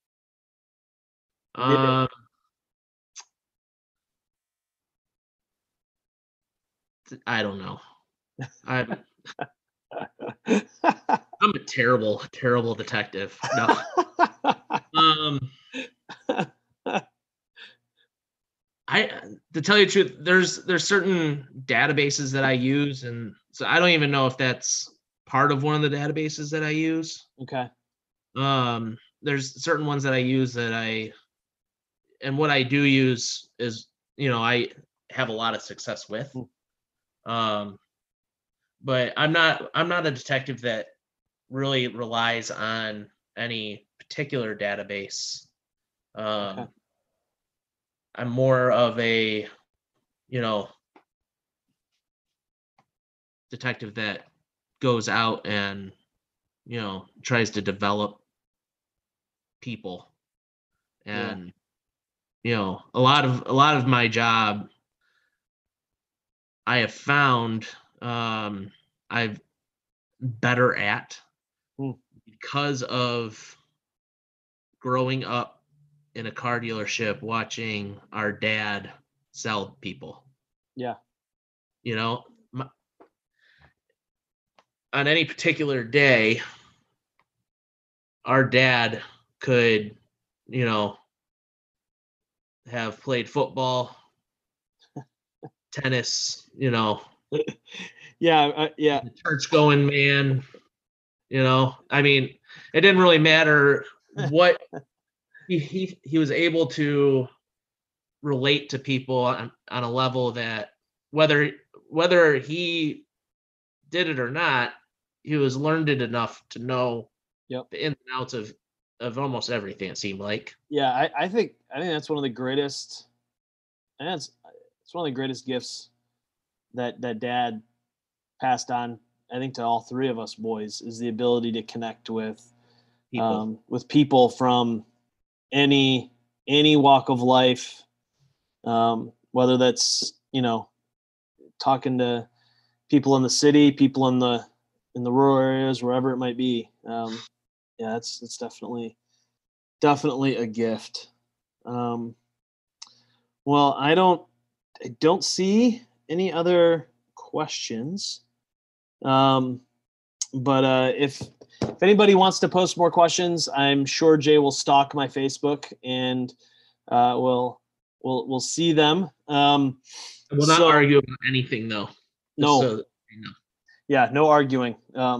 I don't know. I'm a terrible detective. No. to tell you the truth, there's certain databases that I use, and so I don't even know if that's part of one of the databases that I use. Okay. There's certain ones that I use and what I do use is, I have a lot of success with. But I'm not a detective that really relies on any particular database. Okay. I'm more of a, detective that goes out and, tries to develop people. And, a lot of my job, I have found, I've better at because of growing up in a car dealership, watching our dad sell people. Yeah. On any particular day, our dad could, have played football, tennis, Yeah. church going man, I mean, it didn't really matter what he was able to relate to people on a level that whether he did it or not, he was learned it enough to know the ins and outs of almost everything, it seemed like. Yeah, I think that's one of the greatest, and it's one of the greatest gifts that dad passed on, I think, to all three of us boys, is the ability to connect with people from any walk of life, whether that's talking to people in the city, people in the rural areas, wherever it might be. Yeah, it's definitely a gift. Well, I don't see any other questions. But if anybody wants to post more questions, I'm sure Jay will stalk my Facebook and we'll see them. We'll not argue about anything, though. No. Yeah, no arguing.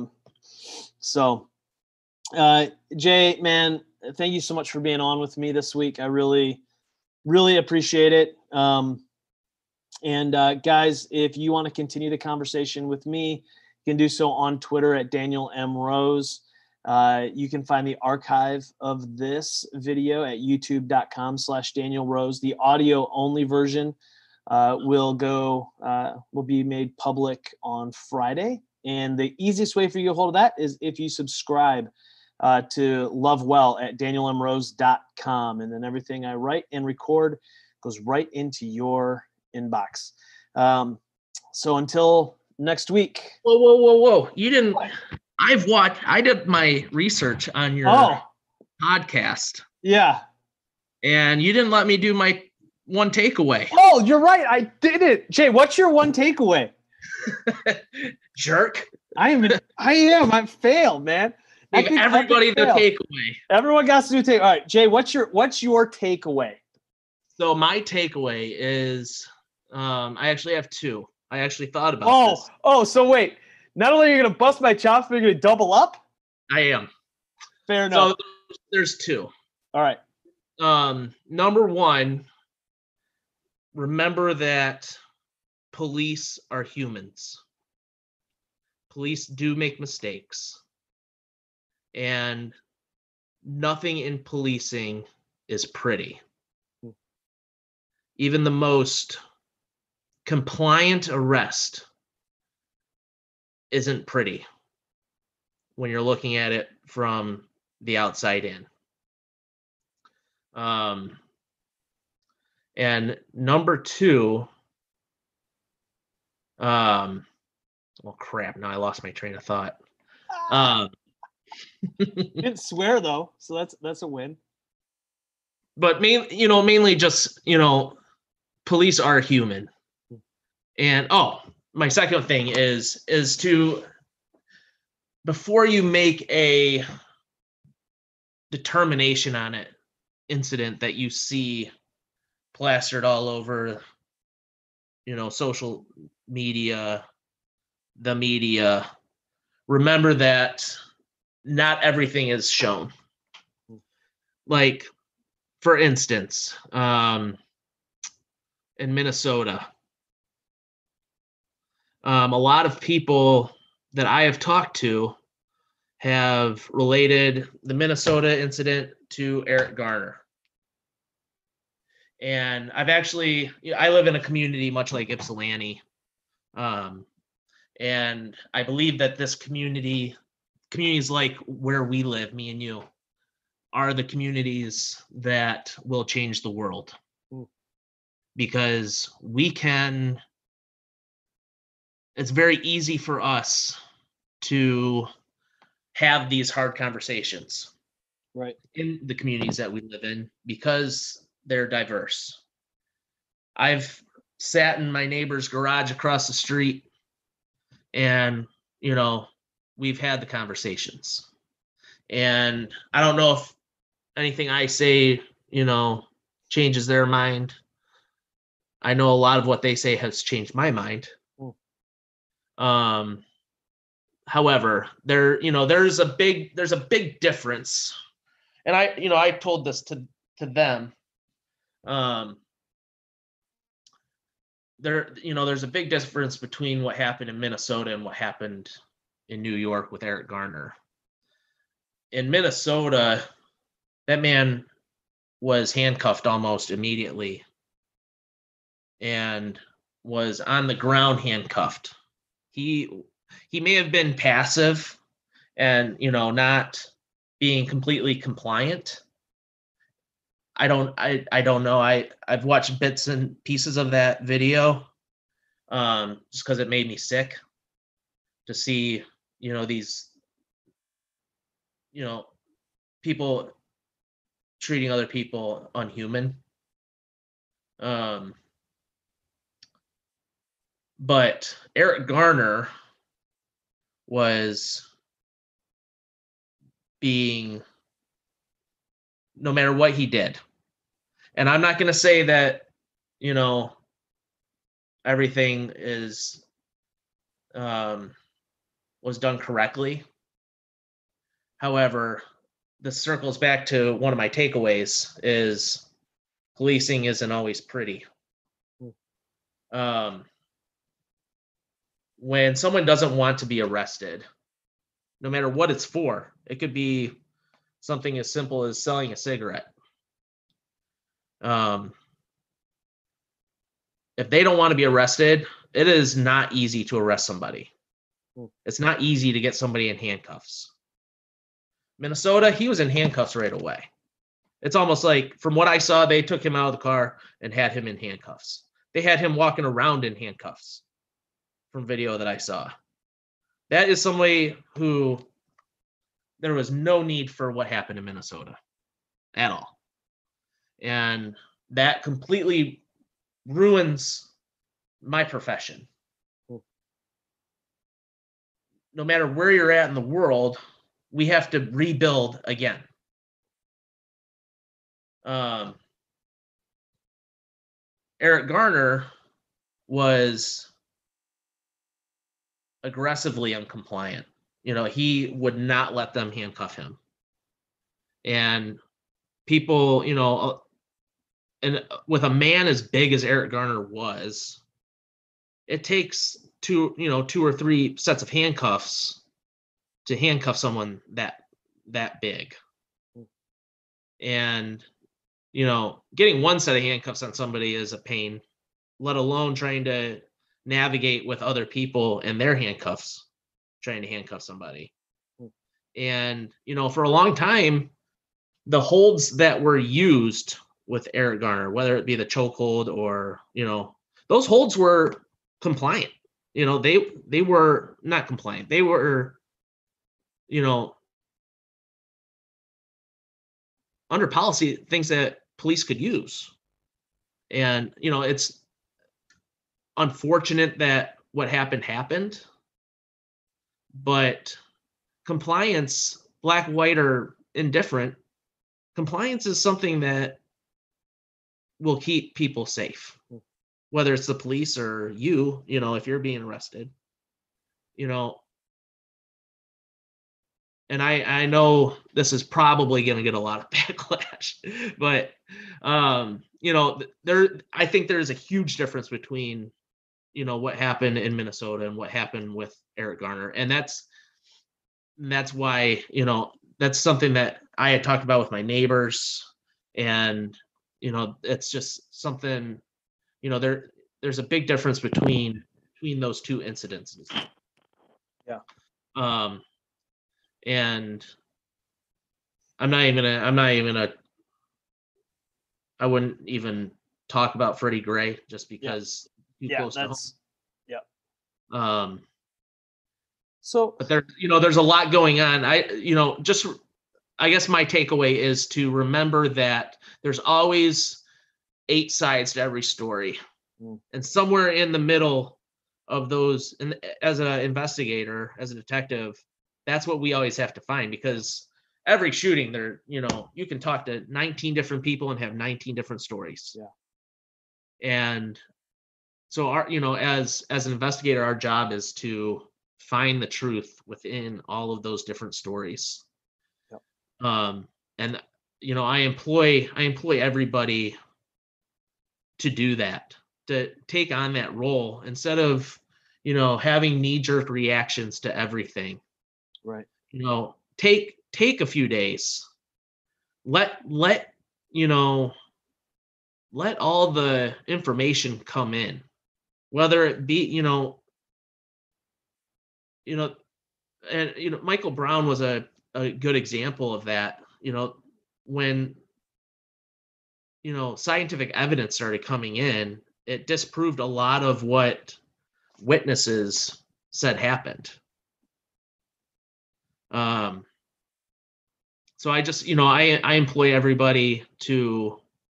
Jay, man, thank you so much for being on with me this week. I really, really appreciate it. And guys, if you want to continue the conversation with me, you can do so on Twitter at Daniel M. Rose. You can find the archive of this video at youtube.com/Daniel Rose. The audio only version will be made public on Friday. And the easiest way for you to get a hold of that is if you subscribe to Love Well at danielmrose.com. And then everything I write and record goes right into your inbox. So until next week. Whoa. You didn't. I did my research on your podcast. Yeah. And you didn't let me do my one takeaway. Oh, you're right. I did it. Jay, what's your one takeaway? Jerk. I am. I failed, man. Everybody the takeaway. Everyone got to do take. All right, Jay, what's your takeaway? So my takeaway is, I actually have two. I actually thought about this. Oh, so wait. Not only are you going to bust my chops, but you're going to double up? I am. Fair enough. So there's two. All right. Number one, remember that police are humans. Police do make mistakes. And nothing in policing is pretty. Even the most compliant arrest isn't pretty when you're looking at it from the outside in. And number two, well, crap, now I lost my train of thought. Didn't swear though, so that's a win. But mainly just, police are human. And my second thing is to, before you make a determination on it incident that you see plastered all over social media, the media, remember that not everything is shown. Like, for instance, in Minnesota, a lot of people that I have talked to have related the Minnesota incident to Eric Garner. And I live in a community much like Ypsilanti. And I believe that this communities like where we live, me and you, are the communities that will change the world. Because it's very easy for us to have these hard conversations, right, in the communities that we live in, because they're diverse. I've sat in my neighbor's garage across the street, and we've had the conversations, and I don't know if anything I say changes their mind. I know a lot of what they say has changed my mind. However, there's a big difference, and I told this to them. There's a big difference between what happened in Minnesota and what happened in New York with Eric Garner. In Minnesota, that man was handcuffed almost immediately and was on the ground handcuffed. He may have been passive and not being completely compliant. I don't know. I've watched bits and pieces of that video, just because it made me sick to see these people treating other people unhuman. But Eric Garner was being, no matter what he did, and I'm not going to say that everything is was done correctly. However, this circles back to one of my takeaways: is policing isn't always pretty. When someone doesn't want to be arrested, no matter what it's for, it could be something as simple as selling a cigarette. If they don't want to be arrested, it is not easy to arrest somebody. It's not easy to get somebody in handcuffs. Minnesota, he was in handcuffs right away. It's almost like, from what I saw, they took him out of the car and had him in handcuffs. They had him walking around in handcuffs from video that I saw. That is somebody who there was no need for what happened in Minnesota at all. And that completely ruins my profession. No matter where you're at in the world, we have to rebuild again. Eric Garner was aggressively uncompliant. He would not let them handcuff him. And people, and with a man as big as Eric Garner was, it takes two or three sets of handcuffs to handcuff someone that big. And getting one set of handcuffs on somebody is a pain, let alone trying to navigate with other people and their handcuffs, trying to handcuff somebody. And for a long time, the holds that were used with Eric Garner, whether it be the chokehold or those holds were compliant. They were not compliant. They were under policy, things that police could use. And it's unfortunate that what happened, but compliance, black, white, or indifferent, compliance is something that will keep people safe. whether it's the police or you, if you're being arrested, and I know this is probably going to get a lot of backlash, but I think there's a huge difference between what happened in Minnesota and what happened with Eric Garner, and that's why that's something that I had talked about with my neighbors, and it's just something there's a big difference between those two incidences. Yeah. And I wouldn't even talk about Freddie Gray just because too close to home. Yeah. So, but there's a lot going on. I guess my takeaway is to remember that there's always 8 sides to every story. And somewhere in the middle of those, and as an investigator, as a detective, that's what we always have to find, because every shooting there, you can talk to 19 different people and have 19 different stories. Yeah. And so as an investigator, our job is to find the truth within all of those different stories. Yep. And I employ everybody to do that, to take on that role instead of having knee-jerk reactions to everything. Right. Take a few days. Let all the information come in, whether it be and Michael Brown was a good example of that. When scientific evidence started coming in, it disproved a lot of what witnesses said happened. So I just, I employ everybody to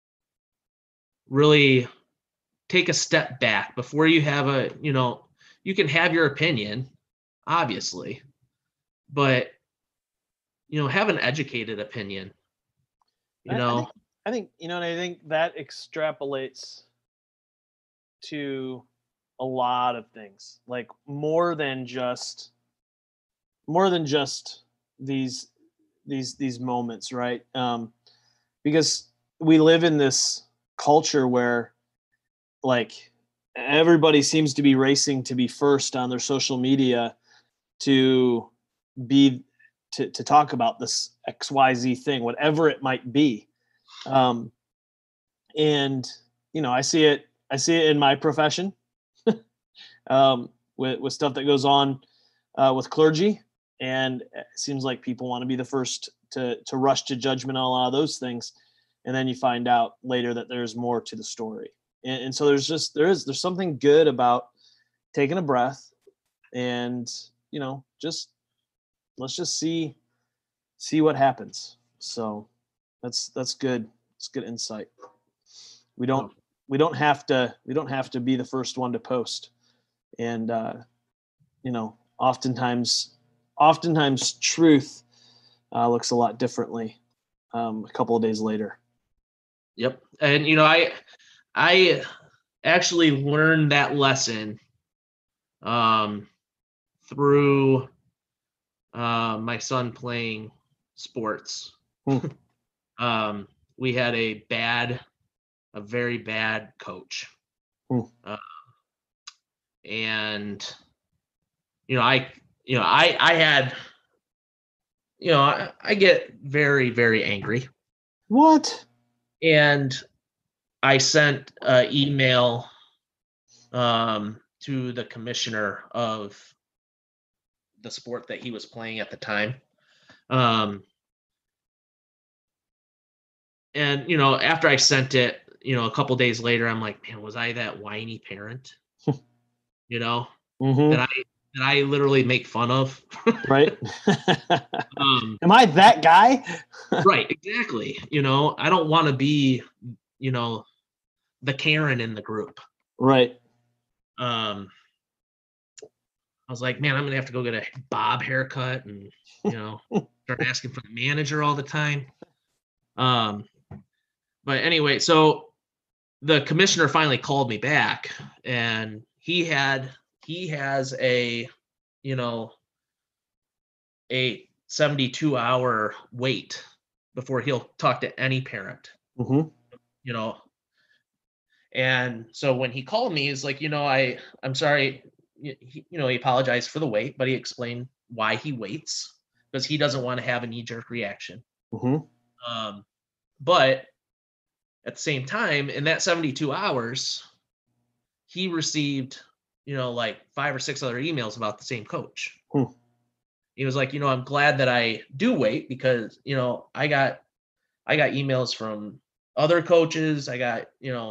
really take a step back before you have you can have your opinion, obviously, but have an educated opinion. I think that extrapolates to a lot of things, like more than just these moments, right? Because we live in this culture where, like, everybody seems to be racing to be first on their social media to talk about this XYZ thing, whatever it might be. And I see it in my profession, with stuff that goes on with clergy, and it seems like people want to be the first to rush to judgment on a lot of those things, and then you find out later that there's more to the story. And so there's something good about taking a breath and let's just see what happens. So that's good. It's good insight. We don't have to be the first one to post. And oftentimes truth looks a lot differently a couple of days later. Yep. And I actually learned that lesson through my son playing sports. We had a very bad coach. And I had I get very, very angry. What? And I sent an email to the commissioner of the sport that he was playing at the time. And after I sent it, a couple days later, I'm like, man, was I that whiny parent? Mm-hmm. that I literally make fun of. Right. Am I that guy? Right, exactly. I don't want to be, the Karen in the group. Right. I was like, man, I'm gonna have to go get a bob haircut and start asking for the manager all the time. But anyway, so the commissioner finally called me back, and he has a, you know, a 72-hour wait before he'll talk to any parent, Mm-hmm. you know. And so when he called me, he's like, I'm sorry, he apologized for the wait, but he explained why he waits, because he doesn't want to have a knee-jerk reaction. Mm-hmm. But at the same time, in that 72 hours, he received, like 5 or 6 other emails about the same coach. He was like, I'm glad that I do wait, because, I got emails from other coaches. I got,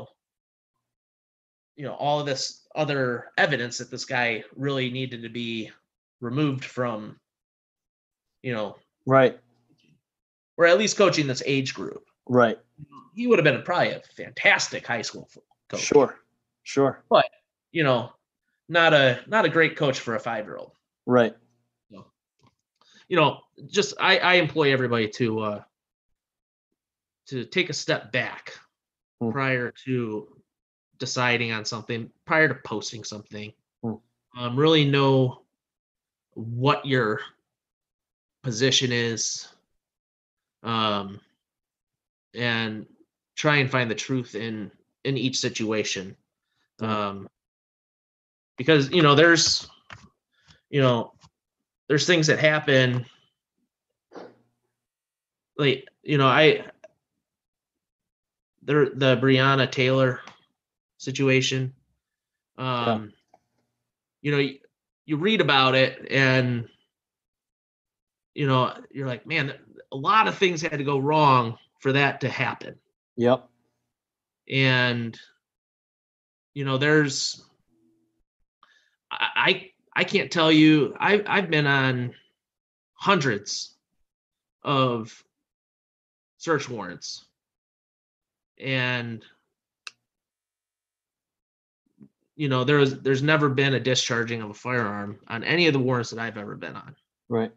all of this other evidence that this guy really needed to be removed from, Right. or at least coaching this age group. Right. He would have been probably a fantastic high school coach. Sure. But, not a great coach for a 5-year-old. Right. Just I employ everybody to take a step back prior to deciding on something, prior to posting something. Really know what your position is, and try and find the truth in each situation. Because there's things that happen, like the Breonna Taylor situation. You read about it, and you're like, man, a lot of things had to go wrong for that to happen. Yep. And there's I can't tell you, I've been on hundreds of search warrants, and there's never been a discharging of a firearm on any of the warrants that I've ever been on. Right.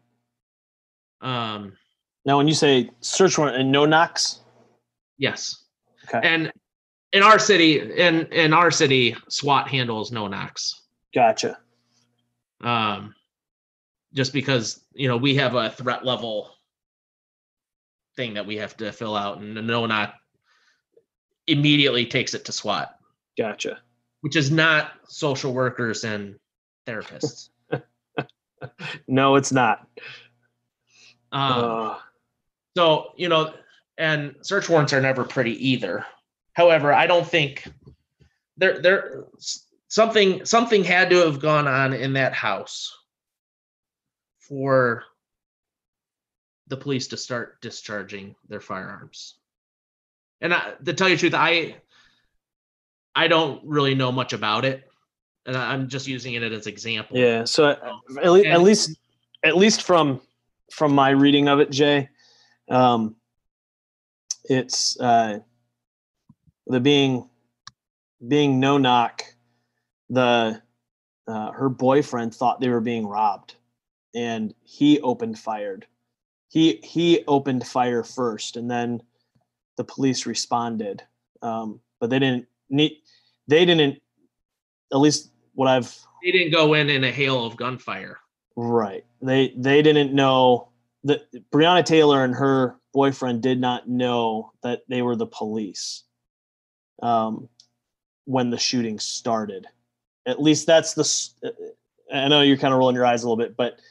Now, when you say search warrant and no knocks? Yes. Okay. And in our city, SWAT handles no knocks. Gotcha. Just because, we have a threat level thing that we have to fill out, and the no knock immediately takes it to SWAT. Gotcha. Which is not social workers and therapists. No, it's not. So, and search warrants are never pretty either. However, I don't think something had to have gone on in that house for the police to start discharging their firearms. And to tell you the truth, I don't really know much about it, and I'm just using it as an example. Yeah. So at least from my reading of it, Jay, it's the being no knock. Her boyfriend thought they were being robbed, and he opened fire. He opened fire first, and then the police responded. But they didn't, at least what I've. They didn't go in a hail of gunfire. Right. They didn't know that Breonna Taylor and her boyfriend did not know that they were the police when the shooting started. At least that's I know you're kind of rolling your eyes a little bit, but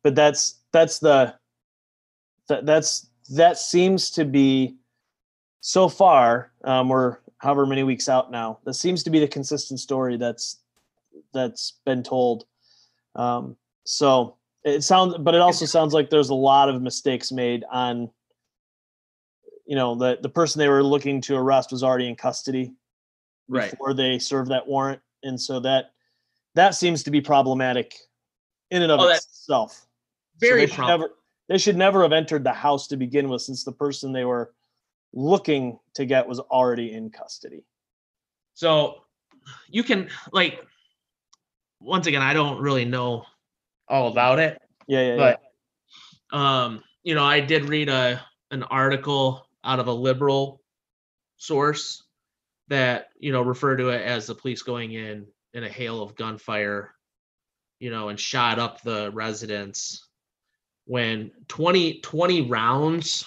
that seems to be, so far, we're however many weeks out now, that seems to be the consistent story that's been told. So but it also sounds like there's a lot of mistakes made on, the person they were looking to arrest was already in custody before they served that warrant. And so that seems to be problematic in and of itself. Very they should never have entered the house to begin with, since the person they were looking to get was already in custody. So you can, once again, I don't really know all about it. Yeah. I did read an article out of a liberal source that, refer to it as the police going in a hail of gunfire, and shot up the residence, when 20 rounds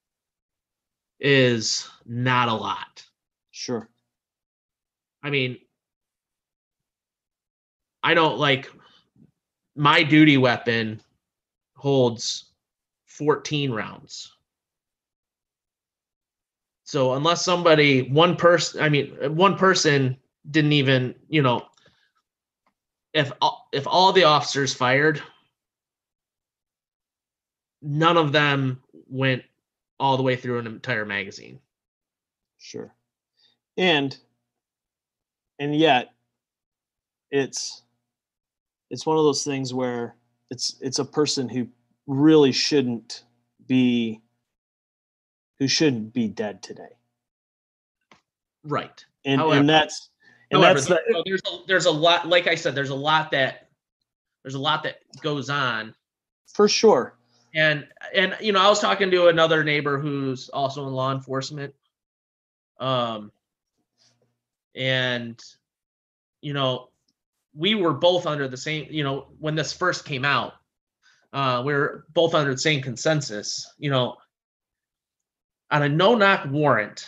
is not a lot. Sure. I mean, I don't like, my duty weapon holds 14 rounds. So unless one person didn't even, if all the officers fired, none of them went all the way through an entire magazine. Sure. And yet it's one of those things where it's a person who really shouldn't be dead today. Right. And that's there's a lot, like I said, there's a lot that goes on. For sure. And I was talking to another neighbor who's also in law enforcement. And we were both under the same, when this first came out, we were both under the same consensus, on a no-knock warrant.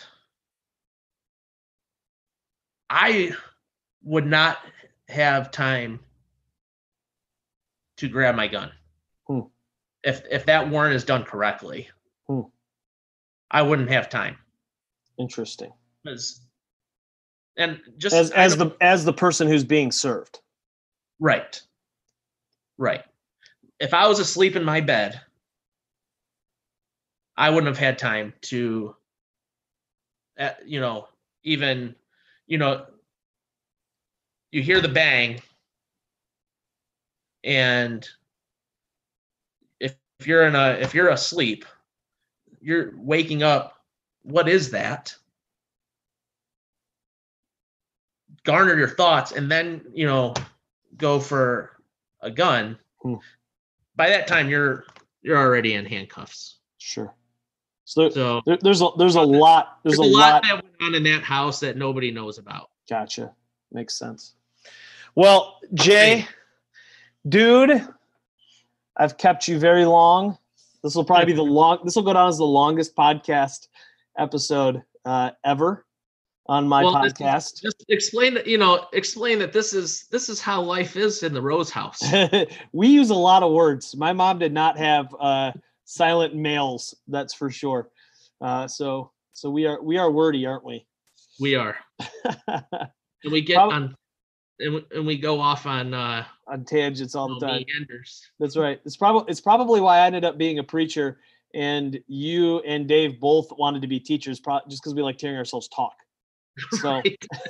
I would not have time to grab my gun. If that warrant is done correctly. I wouldn't have time. Interesting. And just as the person who's being served. Right. If I was asleep in my bed, I wouldn't have had time to, even, you hear the bang, and if you're asleep, you're waking up. What is that? Garner your thoughts, and then go for a gun. By that time, you're already in handcuffs. Sure. So there's a lot that went on in that house that nobody knows about. Gotcha. Makes sense. Well, Jay, dude, I've kept you very long. This will probably be this will go down as the longest podcast episode ever on my podcast. Just explain that this is how life is in the Rose house. We use a lot of words. My mom did not have silent males, that's for sure. So we are wordy, aren't we? We are. And we get and we go off on tangents all the time. Meanders. That's right. It's probably why I ended up being a preacher, and you and Dave both wanted to be teachers, just because we like hearing ourselves talk. So,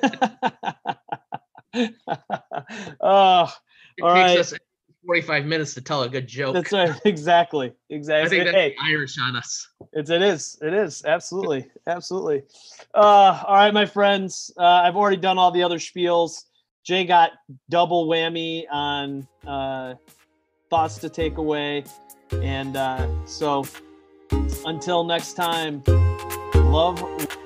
all right. Takes us 45 minutes to tell a good joke. That's right. Exactly. I think that's Irish on us. It is. Absolutely. All right, my friends. I've already done all the other spiels. Jay got double whammy on thoughts to take away. And so until next time, love.